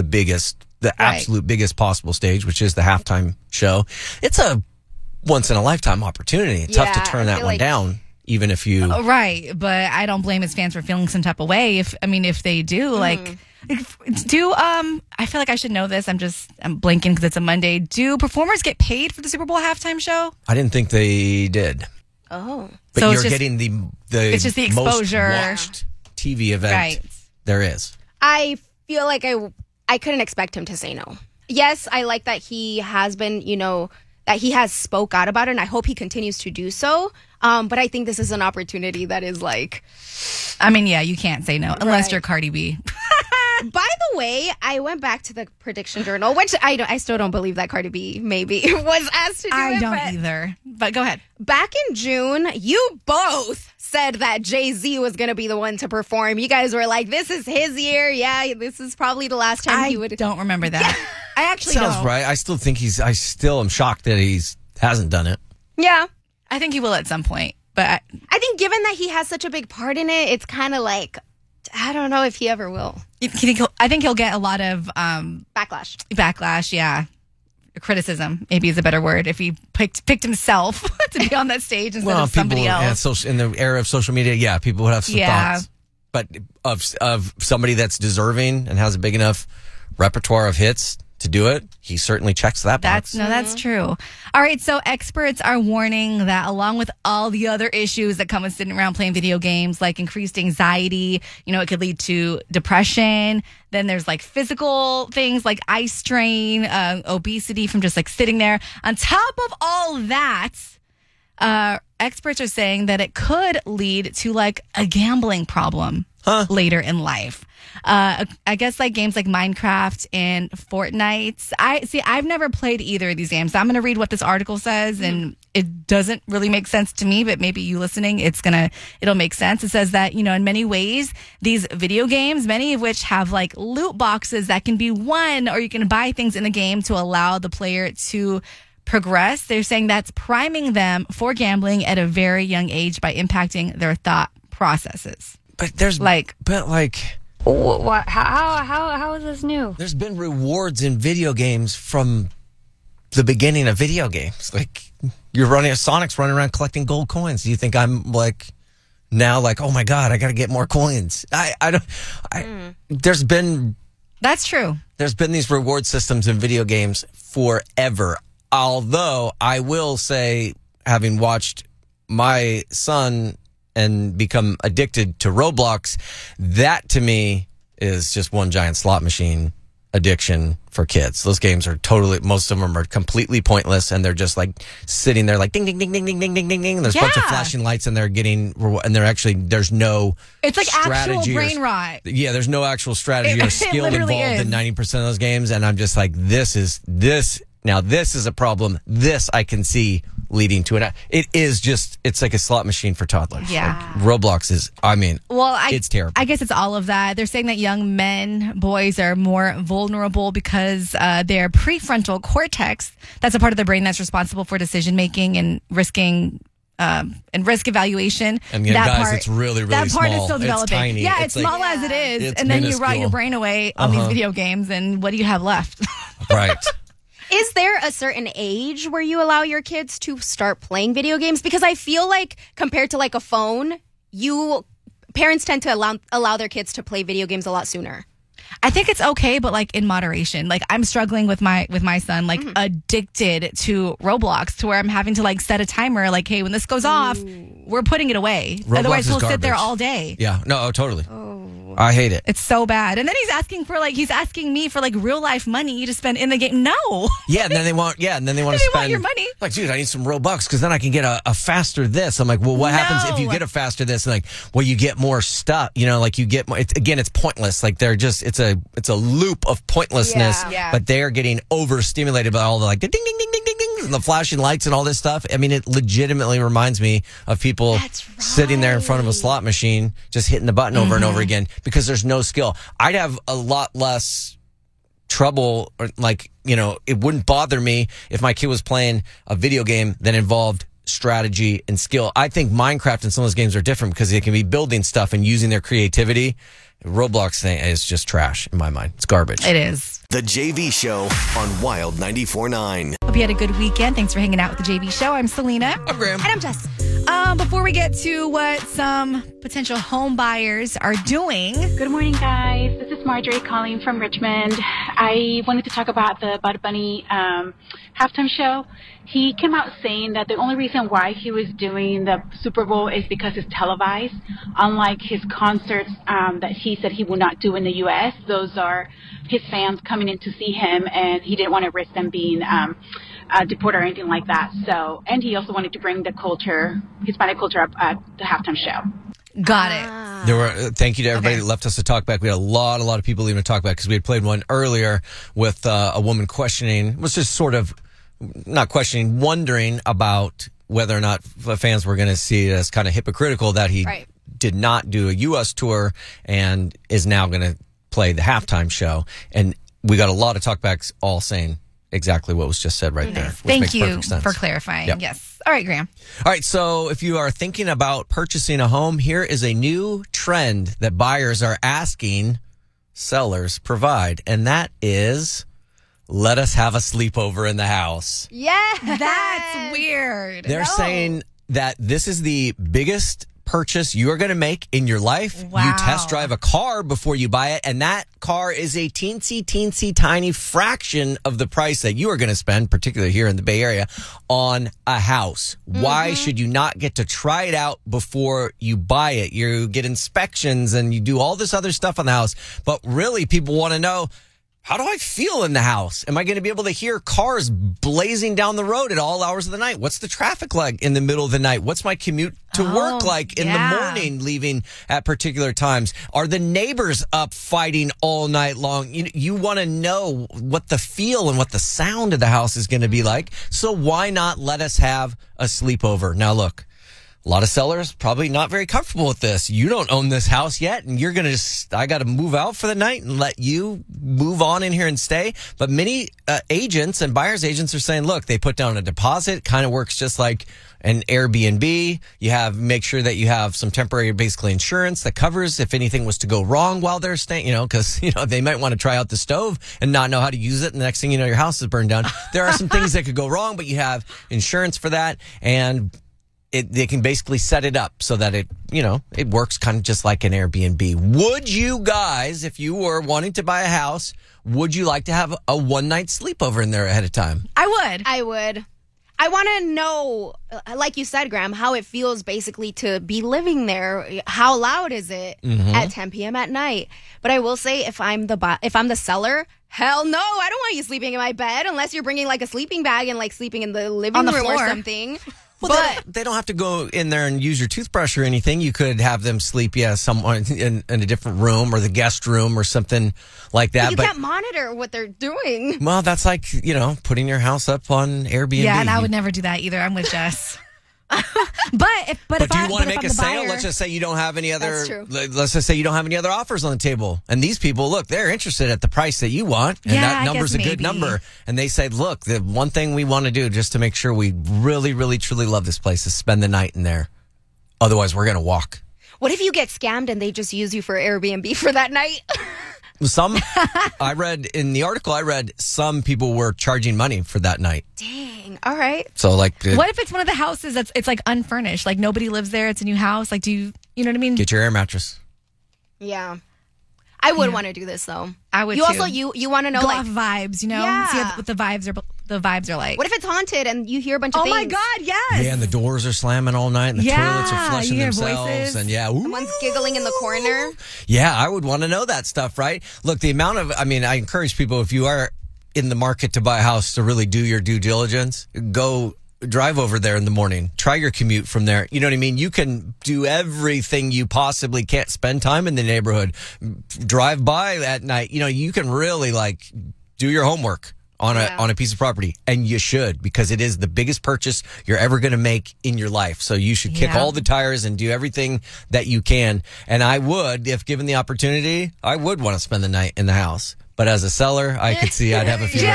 the absolute biggest possible stage, which is the halftime show. It's a once in a lifetime opportunity. It's tough to turn that one down, even if you. Right. But I don't blame his fans for feeling some type of way. If they do, I feel like I should know this. I'm blinking because it's a Monday. Do performers get paid for the Super Bowl halftime show? I didn't think they did. Oh. But so you're getting the it's just the exposure. Most watched TV event there is. I feel like I couldn't expect him to say no. Yes, I like that he has been, that he has spoke out about it, and I hope he continues to do so. But I think this is an opportunity that is like... you can't say no unless you're Cardi B. By the way, I went back to the prediction journal, which I still don't believe that Cardi B maybe was asked to do I don't either. But go ahead. Back in June, you both said that Jay-Z was going to be the one to perform. You guys were like, this is his year. Yeah, this is probably the last time he would... I don't remember that. I actually Sounds don't. right. I still think I still am shocked that hasn't done it. Yeah. I think he will at some point. But I think given that he has such a big part in it, it's kind of like, I don't know if he ever will. I think he'll get a lot of... Backlash, yeah. Criticism, maybe is a better word, if he picked himself to be on that stage instead of somebody else. In the era of social media, people would have some thoughts. But of somebody that's deserving and has a big enough repertoire of hits to do it, he certainly checks that box. That's true. All right, so experts are warning that along with all the other issues that come with sitting around playing video games, like increased anxiety, it could lead to depression. Then there's like physical things like eye strain, obesity from just like sitting there. On top of all that, experts are saying that it could lead to like a gambling problem later in life. I guess like games like Minecraft and Fortnite. I've never played either of these games. So I'm going to read what this article says, and it doesn't really make sense to me, but maybe you listening, it'll make sense. It says that, in many ways, these video games, many of which have like loot boxes that can be won, or you can buy things in the game to allow the player to progress. They're saying that's priming them for gambling at a very young age by impacting their thought processes. But there's What? How is this new? There's been rewards in video games from the beginning of video games. Like Sonic's running around collecting gold coins. Do you think I'm like now like, oh my God, I got to get more coins? That's true. There's been these reward systems in video games forever. Although I will say, having watched my son and become addicted to Roblox, that to me is just one giant slot machine. addiction for kids. Those games are most of them are completely pointless, and they're just like sitting there like ding, ding, ding, ding, ding, ding, ding, ding, ding. There's a bunch of flashing lights, and there's no It's like strategy actual brain rot. Yeah, there's no actual strategy or skill involved is. in 90% of those games, and I'm just like, this is a problem. This I can see leading to it. It's like a slot machine for toddlers. Yeah. Like, Roblox is, it's terrible. I guess it's all of that. They're saying that young boys are more vulnerable because their prefrontal cortex, that's a part of the brain that's responsible for decision making and risking and risk evaluation. And it's really, really that part small. is still developing. It's tiny. Yeah, it's small as it is. It's And then you minuscule. rot your brain away on these video games, and what do you have left? Right. Is there a certain age where you allow your kids to start playing video games? Because I feel like compared to like a phone, parents tend to allow their kids to play video games a lot sooner. I think it's okay, but like in moderation. Like I'm struggling with my son, like addicted to Roblox, to where I'm having to like set a timer. Like, hey, when this goes off, we're putting it away. Roblox Otherwise, is we'll sit there garbage. all day. Yeah. No, totally. I hate it. It's so bad. And then he's asking me for like real life money to spend in the game. No. Yeah, and then they want to spend. want your money. Like, dude, I need some Robux because then I can get a faster this. I'm like, well, what happens if you get a faster this? And like, well, you get more stuff. You know, like you get more. It's pointless. Like they're just it's a loop of pointlessness. Yeah. But they're getting overstimulated by all the like ding ding ding ding ding ding and the flashing lights and all this stuff. I mean, it legitimately reminds me of people sitting there in front of a slot machine, just hitting the button over and over again because there's no skill. I'd have a lot less trouble, or like, you know, it wouldn't bother me if my kid was playing a video game that involved strategy and skill. I think Minecraft and some of those games are different because they can be building stuff and using their creativity. Roblox thing is just trash in my mind. It's garbage. It is. The JV Show on Wild 94.9. Hope you had a good weekend. Thanks for hanging out with the JV Show. I'm Selena. I'm Graham. And I'm Jess. Before we get to what some potential home buyers are doing. Good morning, guys. This is Marjorie calling from Richmond. I wanted to talk about the Bad Bunny halftime show. He came out saying that the only reason why he was doing the Super Bowl is because it's televised, unlike his concerts that he said he would not do in the U.S. Those are his fans coming in to see him, and he didn't want to risk them being deported or anything like that. So, and he also wanted to bring the culture, Hispanic culture, up at the halftime show. Got it. There were. Thank you to everybody that left us a talk back. We had a lot of people leaving a talk back because we had played one earlier with a woman questioning, was just sort of not questioning, wondering about whether or not fans were going to see it as kind of hypocritical that he did not do a U.S. tour and is now going to play the halftime show. And we got a lot of talkbacks all saying exactly what was just said right there. Thank you for clarifying. Yep. Yes. All right, Graham. All right. So if you are thinking about purchasing a home, here is a new trend that buyers are asking sellers provide. And that is, let us have a sleepover in the house. Yeah. That's weird. They're saying that this is the biggest purchase you are going to make in your life. Wow. You test drive a car before you buy it, and that car is a teensy tiny fraction of the price that you are going to spend, particularly here in the Bay Area, on a house. Why should you not get to try it out before you buy it? You get inspections and you do all this other stuff on the house, but really people want to know, how do I feel in the house? Am I going to be able to hear cars blazing down the road at all hours of the night? What's the traffic like in the middle of the night? What's my commute to work like in the morning, leaving at particular times? Are the neighbors up fighting all night long? You want to know what the feel and what the sound of the house is going to be like. So why not let us have a sleepover? Now, look. A lot of sellers probably not very comfortable with this. You don't own this house yet, and you're going to I got to move out for the night and let you move on in here and stay. But many agents and buyers agents are saying, look, they put down a deposit, kind of works just like an Airbnb. You make sure that you have some temporary, basically insurance that covers if anything was to go wrong while they're staying, because, they might want to try out the stove and not know how to use it. And the next thing you know, your house is burned down. There are some things that could go wrong, but you have insurance for that. And they can basically set it up so that it works kind of just like an Airbnb. Would you guys, if you were wanting to buy a house, would you like to have a one-night sleepover in there ahead of time? I would. I want to know, like you said, Graham, how it feels basically to be living there. How loud is it at 10 p.m. at night? But I will say, if I'm the seller, hell no, I don't want you sleeping in my bed unless you're bringing like a sleeping bag and like sleeping in the living room or something. Well, they don't have to go in there and use your toothbrush or anything. You could have them sleep, somewhere in a different room or the guest room or something like that. But you can't monitor what they're doing. Well, that's like, putting your house up on Airbnb. Yeah, and I would never do that either. I'm with Jess. But do you want to make a sale? Let's just say you don't have any other. That's true. Let's just say you don't have any other offers on the table, and these people, look, they're interested at the price that you want, and that number's a good number. And they say, look, the one thing we want to do just to make sure we really, really, truly love this place is spend the night in there. Otherwise, we're gonna walk. What if you get scammed and they just use you for Airbnb for that night? I read in the article, some people were charging money for that night. Dang. All right. So what if it's one of the houses it's like unfurnished, like nobody lives there, it's a new house? Like, you know what I mean? Get your air mattress. Yeah. I would want to do this though. I would. You too. Also, you want to know go like off vibes, Yeah. See what the vibes are like. What if it's haunted and you hear a bunch of things? Oh my God, yes. Yeah, and the doors are slamming all night, and the toilets are flushing you hear themselves, voices. and someone's giggling in the corner. Yeah, I would want to know that stuff, right? Look, I encourage people, if you are in the market to buy a house, to really do your due diligence. Go drive over there in the morning. Try your commute from there. You know what I mean? You can do everything you possibly can't. Spend time in the neighborhood. Drive by at night. You can really do your homework on a piece of property, and you should, because it is the biggest purchase you're ever going to make in your life. So you should kick all the tires and do everything that you can. And I would, if given the opportunity, I would want to spend the night in the house. But as a seller, I could see I'd have a few.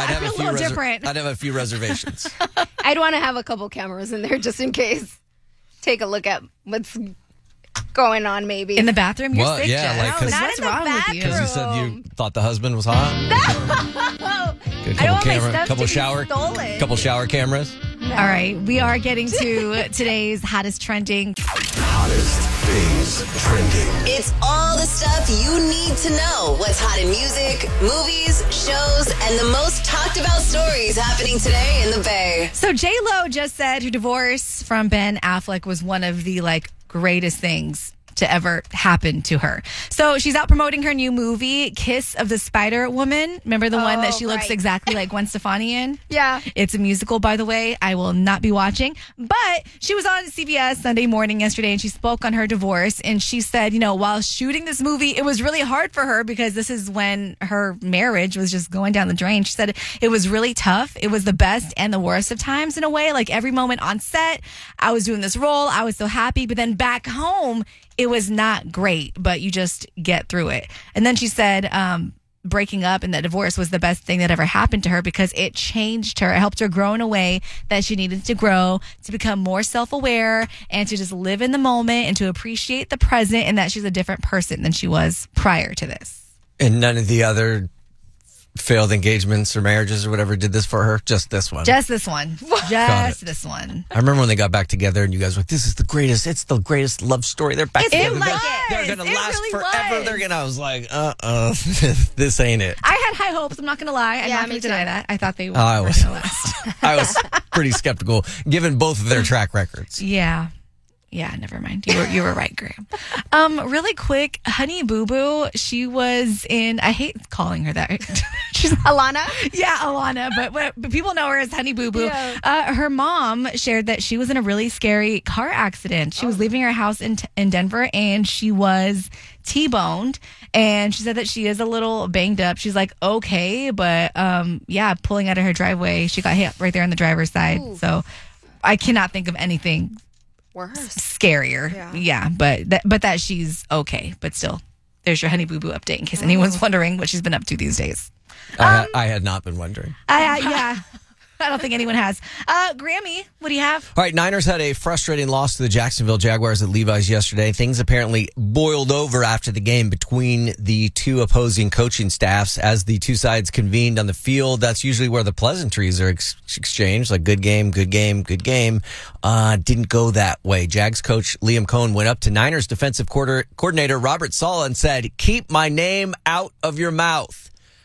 I'd have a few reservations. I'd want to have a couple cameras in there just in case. Take a look at what's going on, maybe in the bathroom. You're sick, not what's in the wrong with you? Because you said you thought the husband was hot. No, Good, I don't want my stuff couple to shower, be stolen. couple shower cameras. No. All right, we are getting to today's hottest trending. Hottest things trending. It's all the stuff you need to know. What's hot in music, movies, shows, and the most talked about stories happening today in the Bay. So J-Lo just said her divorce from Ben Affleck was one of the greatest things to ever happen to her. So she's out promoting her new movie, Kiss of the Spider Woman. Remember the one that she looks exactly like Gwen Stefani in? Yeah. It's a musical, by the way. I will not be watching. But she was on CBS Sunday morning yesterday, and she spoke on her divorce. And she said, while shooting this movie, it was really hard for her because this is when her marriage was just going down the drain. She said it was really tough. It was the best and the worst of times in a way. Like every moment on set, I was doing this role. I was so happy. But then back home, it was not great, but you just get through it. And then she said breaking up and that divorce was the best thing that ever happened to her because it changed her. It helped her grow in a way that she needed to grow, to become more self-aware and to just live in the moment and to appreciate the present, and that she's a different person than she was prior to this. And none of the other failed engagements or marriages or whatever did this for her? Just this one? Just this one. Just this one. I remember when they got back together and you guys were like, this is the greatest. It's the greatest love story. They're back together. They're going to last forever. I was like, this ain't it. I had high hopes. I'm not going to lie. I'm not going to deny that. I thought they were I going to last. I was pretty skeptical given both of their track records. Yeah, never mind. You were right, Graham. Really quick, Honey Boo Boo, she was in, I hate calling her that. She's Alana? Yeah, Alana, but people know her as Honey Boo Boo. Yeah. Her mom shared that she was in a really scary car accident. She was leaving her house in Denver and she was T-boned, and she said that she is a little banged up. She's like, okay, but pulling out of her driveway, she got hit right there on the driver's side. Ooh. So I cannot think of anything worse, scarier. Yeah, but that she's okay. But still, there's your Honey Boo Boo update in case anyone's wondering what she's been up to these days. I had not been wondering. Yeah. I don't think anyone has. Grammy, what do you have? All right, Niners had a frustrating loss to the Jacksonville Jaguars at Levi's yesterday. Things apparently boiled over after the game between the two opposing coaching staffs as the two sides convened on the field. That's usually where the pleasantries are exchanged, like good game, good game, good game. Didn't go that way. Jags coach Liam Cohen went up to Niners defensive coordinator Robert Saleh and said, "Keep my name out of your mouth."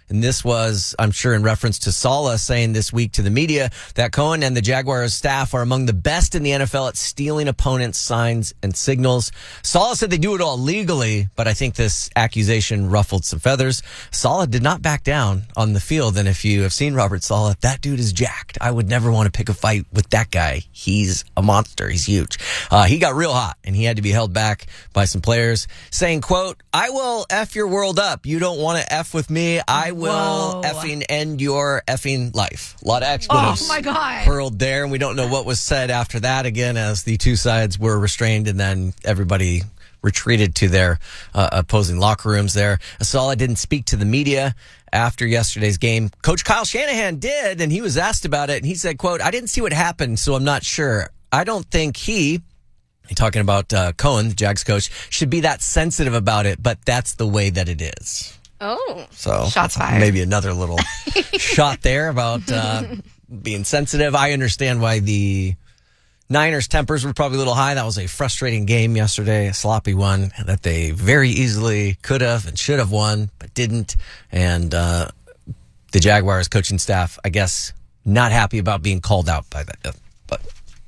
And this was, I'm sure, in reference to Saleh saying this week to the media that Cohen and the Jaguars staff are among the best in the NFL at stealing opponents' signs and signals. Saleh said they do it all legally, but I think this accusation ruffled some feathers. Saleh did not back down on the field. And if you have seen Robert Saleh, that dude is jacked. I would never want to pick a fight with that guy. He's a monster. He's huge. He got real hot, and he had to be held back by some players saying, quote, "I will F your world up. You don't want to F with me. I will effing end your effing life." A lot of expletives Oh, my God. hurled there, and we don't know what was said after that again as the two sides were restrained and then everybody retreated to their opposing locker rooms there. Saleh didn't speak to the media after yesterday's game. Coach Kyle Shanahan did, and he was asked about it, and he said, quote, "I didn't see what happened, so I'm not sure. I don't think he," talking about Cohen, the Jags coach, "should be that sensitive about it, but that's the way that it is." Oh. So shots fired. Maybe another little shot there about being sensitive. I understand why the Niners' tempers were probably a little high. That was a frustrating game yesterday, a sloppy one that they very easily could have and should have won, but didn't. And the Jaguars coaching staff, I guess, not happy about being called out by that. But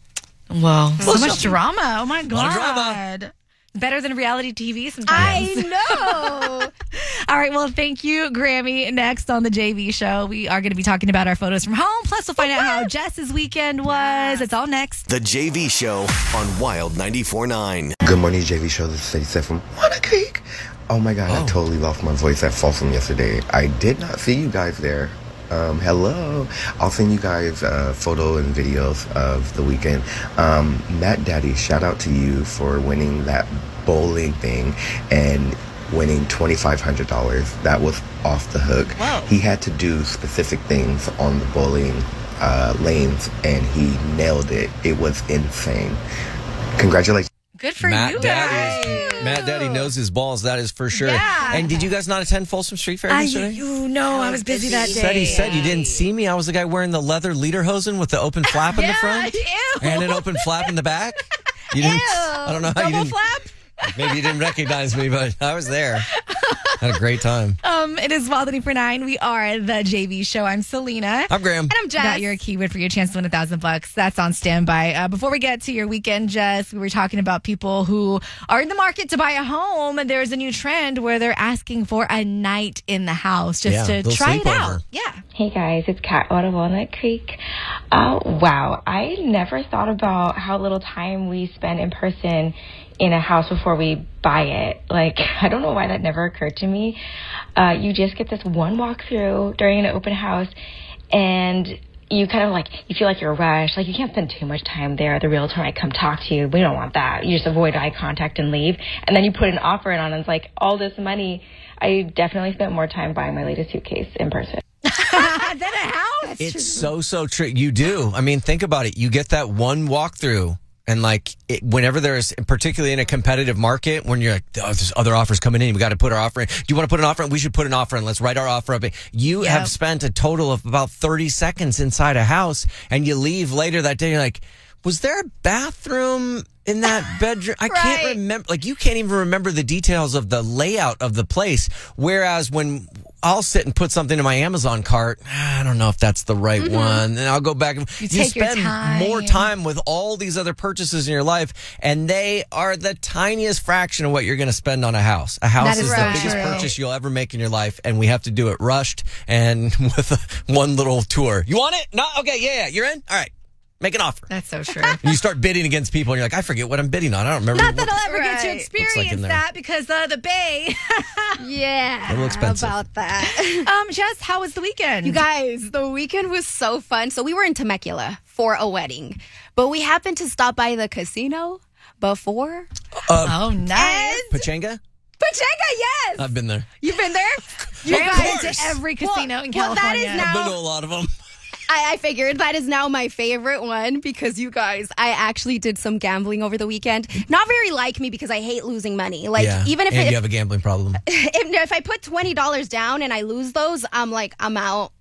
Whoa. So much drama. Oh, my lot of God. Better than reality TV sometimes. I know. All right. Well, thank you, Grammy. Next on the JV show, we are going to be talking about our photos from home. Plus, we'll find out how Jess's weekend was. It's all next. The JV Show on Wild 94.9. Good morning, JV Show. This is Sadie Seth from Wanna Creek. Oh my God, I totally lost my voice at Folsom yesterday. I did not see you guys there. Hello. I'll send you guys photo and videos of the weekend. Matt Daddy, shout out to you for winning that bowling thing and winning $2,500. That was off the hook. Whoa. He had to do specific things on the bowling lanes, and he nailed it. It was insane. Congratulations. Good for Matt you Daddy guys. Matt Daddy knows his balls, that is for sure. Yeah. And did you guys not attend Folsom Street Fair yesterday? No, I was busy that day. He said you didn't see me. I was the guy wearing the leather lederhosen with the open flap in the front and an open flap in the back. You didn't. I don't know how you didn't. Flap? Maybe you didn't recognize me, but I was there. Had a great time. It is Wild 94.9. We are the JV Show. I'm Selena. I'm Graham. And I'm Jess. Got your keyword for your chance to win $1,000. That's on standby. Before we get to your weekend, Jess, we were talking about people who are in the market to buy a home. And there's a new trend where they're asking for a night in the house just to try it out. Yeah. Hey guys, it's Kat out of Walnut Creek. Wow, I never thought about how little time we spend in person in a house before we buy it. Like, I don't know why that never occurred to me. You just get this one walkthrough during an open house, and you kind of you feel like you're rushed. Like, you can't spend too much time there. The realtor might come talk to you. We don't want that. You just avoid eye contact and leave. And then you put an offer in on it, and it's like all this money. I definitely spent more time buying my latest suitcase in person. Then a house? It's so true. You do. I mean, think about it. You get that one walkthrough. And whenever there's, particularly in a competitive market, when you're like, oh, there's other offers coming in, we got to put our offer in. Do you want to put an offer in? We should put an offer in. Let's write our offer up. You have spent a total of about 30 seconds inside a house, and you leave later that day. You're like, was there a bathroom in that bedroom? I can't remember. You can't even remember the details of the layout of the place. Whereas when I'll sit and put something in my Amazon cart, I don't know if that's the right one. And I'll go back. You spend more time with all these other purchases in your life, and they are the tiniest fraction of what you're going to spend on a house. A house is the biggest purchase you'll ever make in your life, and we have to do it rushed and with one little tour. You want it? No? Okay, yeah. You're in? All right. Make an offer. That's so true. And you start bidding against people, and you're like, I forget what I'm bidding on. I don't remember. Not that I'll ever get to experience there. that because the Bay. Yeah. A little expensive. How about that? Jess, how was the weekend? You guys, the weekend was so fun. So we were in Temecula for a wedding, but we happened to stop by the casino before. Oh, nice. Pachanga? Pachanga, yes. I've been there. You've been there? You've been to every casino in California. That is now, I've been to a lot of them. I figured that is now my favorite one because you guys, I actually did some gambling over the weekend. Not very like me because I hate losing money. Even if you have a gambling problem. If I put $20 down and I lose those, I'm out.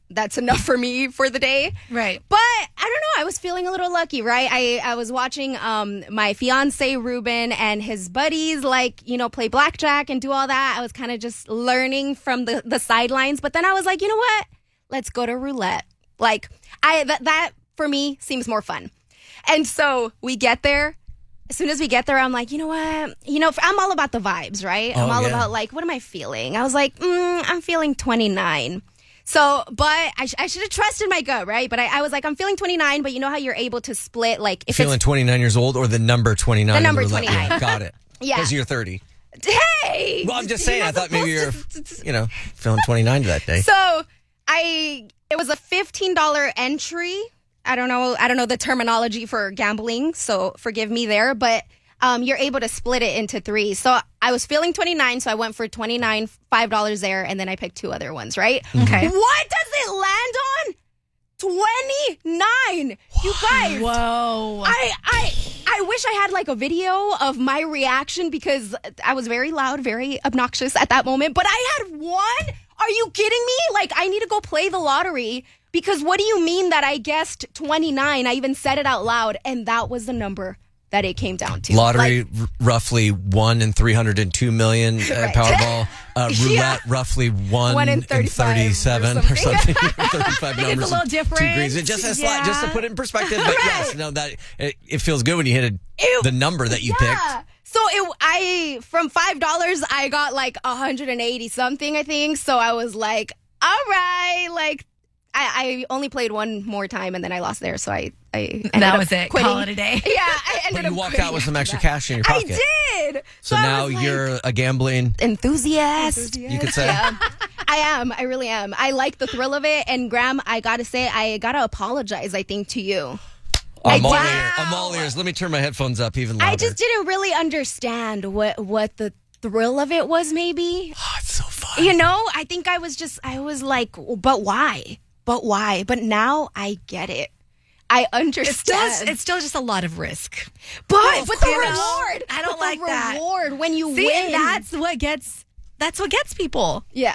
that's enough for me for the day. Right. But I don't know. I was feeling a little lucky, right? I was watching my fiance Ruben and his buddies play blackjack and do all that. I was kind of just learning from the sidelines. But then I was like, you know what? Let's go to roulette. That for me seems more fun. And so we get there. As soon as we get there, I'm like, you know what? I'm all about the vibes, right? I'm all about what am I feeling? I was like, I'm feeling 29. So, but I should have trusted my gut, right? But I was like, I'm feeling 29, but you know how you're able to split, if feeling it's 29 years old or the number 29? The number 29. Got it. Yeah. Because you're 30. Hey! Well, I'm just saying, I thought maybe you're, feeling 29 that day. So, it was a $15 entry. I don't know the terminology for gambling, so forgive me there, but you're able to split it into 3. So I was feeling 29, so I went for 29, $5 there, and then I picked 2 other ones, right? Okay. What does it land on? 29. You guys. Whoa. I wish I had a video of my reaction because I was very loud, very obnoxious at that moment, but I had 1. Are you kidding me? I need to go play the lottery because what do you mean that I guessed 29? I even said it out loud, and that was the number that it came down to. Lottery, roughly 1 in 302 million. Powerball, roulette, roughly 1 in 37 or something. 35 numbers. It's a little different. 2 greens. Just to put it in perspective. But yes, that it feels good when you hit the number that you picked. So from $5, I got 180 something, I think. So I was like, all right, I only played one more time and then I lost there. So I that was it. Quitting. Call it a day. Yeah, I ended But up you walked quitting out with some after extra that. cash in your pocket. I did. So now you're a gambling enthusiast. You could say. Yeah. I am. I really am. I like the thrill of it. And Graham, I gotta say, I gotta apologize, I think, to you. I'm all ears. Let me turn my headphones up even louder. I just didn't really understand what the thrill of it was, maybe. Oh, it's so fun. I think I was like, but why? But why? But now I get it. I understand. It's still just a lot of risk. But the reward. I don't like that. Reward when you See, win. That's what gets people. Yeah.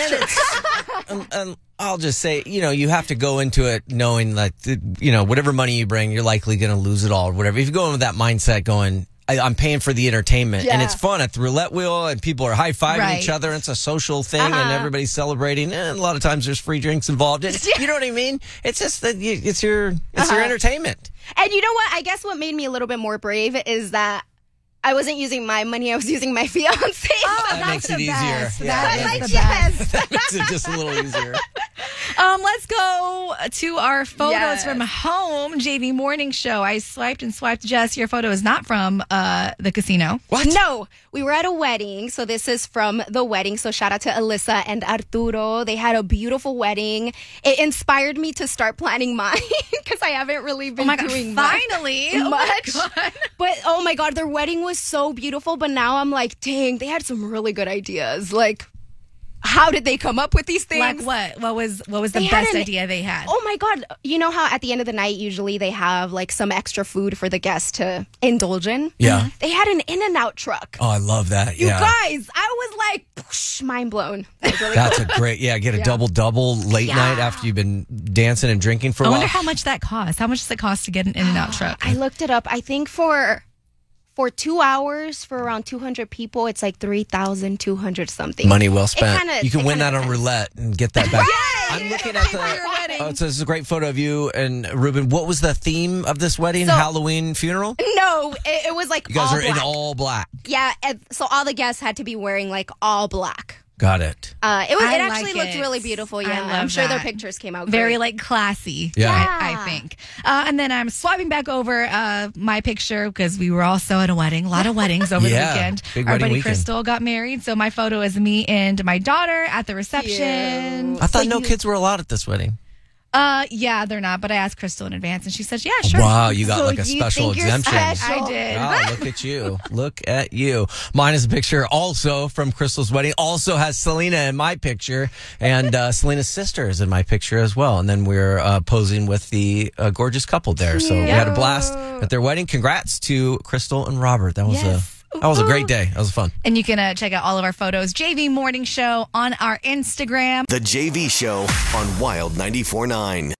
Well, I'll just say, you have to go into it knowing that, whatever money you bring, you're likely going to lose it all or whatever. If you go in with that mindset going, I'm paying for the entertainment and it's fun at the roulette wheel and people are high-fiving each other. It's a social thing and everybody's celebrating. And a lot of times there's free drinks involved. You know what I mean? It's just that it's your entertainment. And you know what? I guess what made me a little bit more brave is that I wasn't using my money. I was using my fiance. Oh, that makes it easier. That makes it just a little easier. Let's go to our photos from home. JV Morning Show. I swiped and swiped. Jess, your photo is not from the casino. What? No, we were at a wedding. So this is from the wedding. So shout out to Alyssa and Arturo. They had a beautiful wedding. It inspired me to start planning mine because I haven't really been doing finally much. But oh my God, their wedding was so beautiful. But now I'm like, dang, they had some really good ideas. How did they come up with these things? Like what? What was the best idea they had? Oh my God. You know how at the end of the night, usually they have some extra food for the guests to indulge in? Yeah. They had an In-N-Out truck. Oh, I love that. You guys, I was like, mind blown. That was really That's cool. a great, get a double late night after you've been dancing and drinking for a while. I wonder how much that costs. How much does it cost to get an In-N-Out truck? I looked it up. I think for 2 hours for around 200 people, it's like 3,200 something. Money well spent. You can win that on roulette and get that back. Yay! I'm looking at so this is a great photo of you and Ruben. What was the theme of this wedding? Halloween funeral? No, it was like you guys all are black. in all black. Yeah, so all the guests had to be wearing all black. Got it. It actually looked really beautiful. Yeah, I'm sure their pictures came out very great. classy. Yeah, I think. And then I'm swiping back over my picture because we were also at a wedding. A lot of weddings over the weekend. Big Our wedding buddy weekend. Crystal got married, so my photo is me and my daughter at the reception. I thought no kids were allowed at this wedding. Yeah, they're not. But I asked Crystal in advance, and she said, "Yeah, sure." Wow, you got So like a you special think you're exemption. special. I did. Wow, look at you. Look at you. Mine is a picture also from Crystal's wedding. Also has Selena in my picture. And Selena's sister is in my picture as well. And then we're posing with the gorgeous couple there. So we had a blast at their wedding. Congrats to Crystal and Robert. That was That was a great day. That was fun. And you can check out all of our photos, JV Morning Show, on our Instagram. The JV Show on Wild 94.9.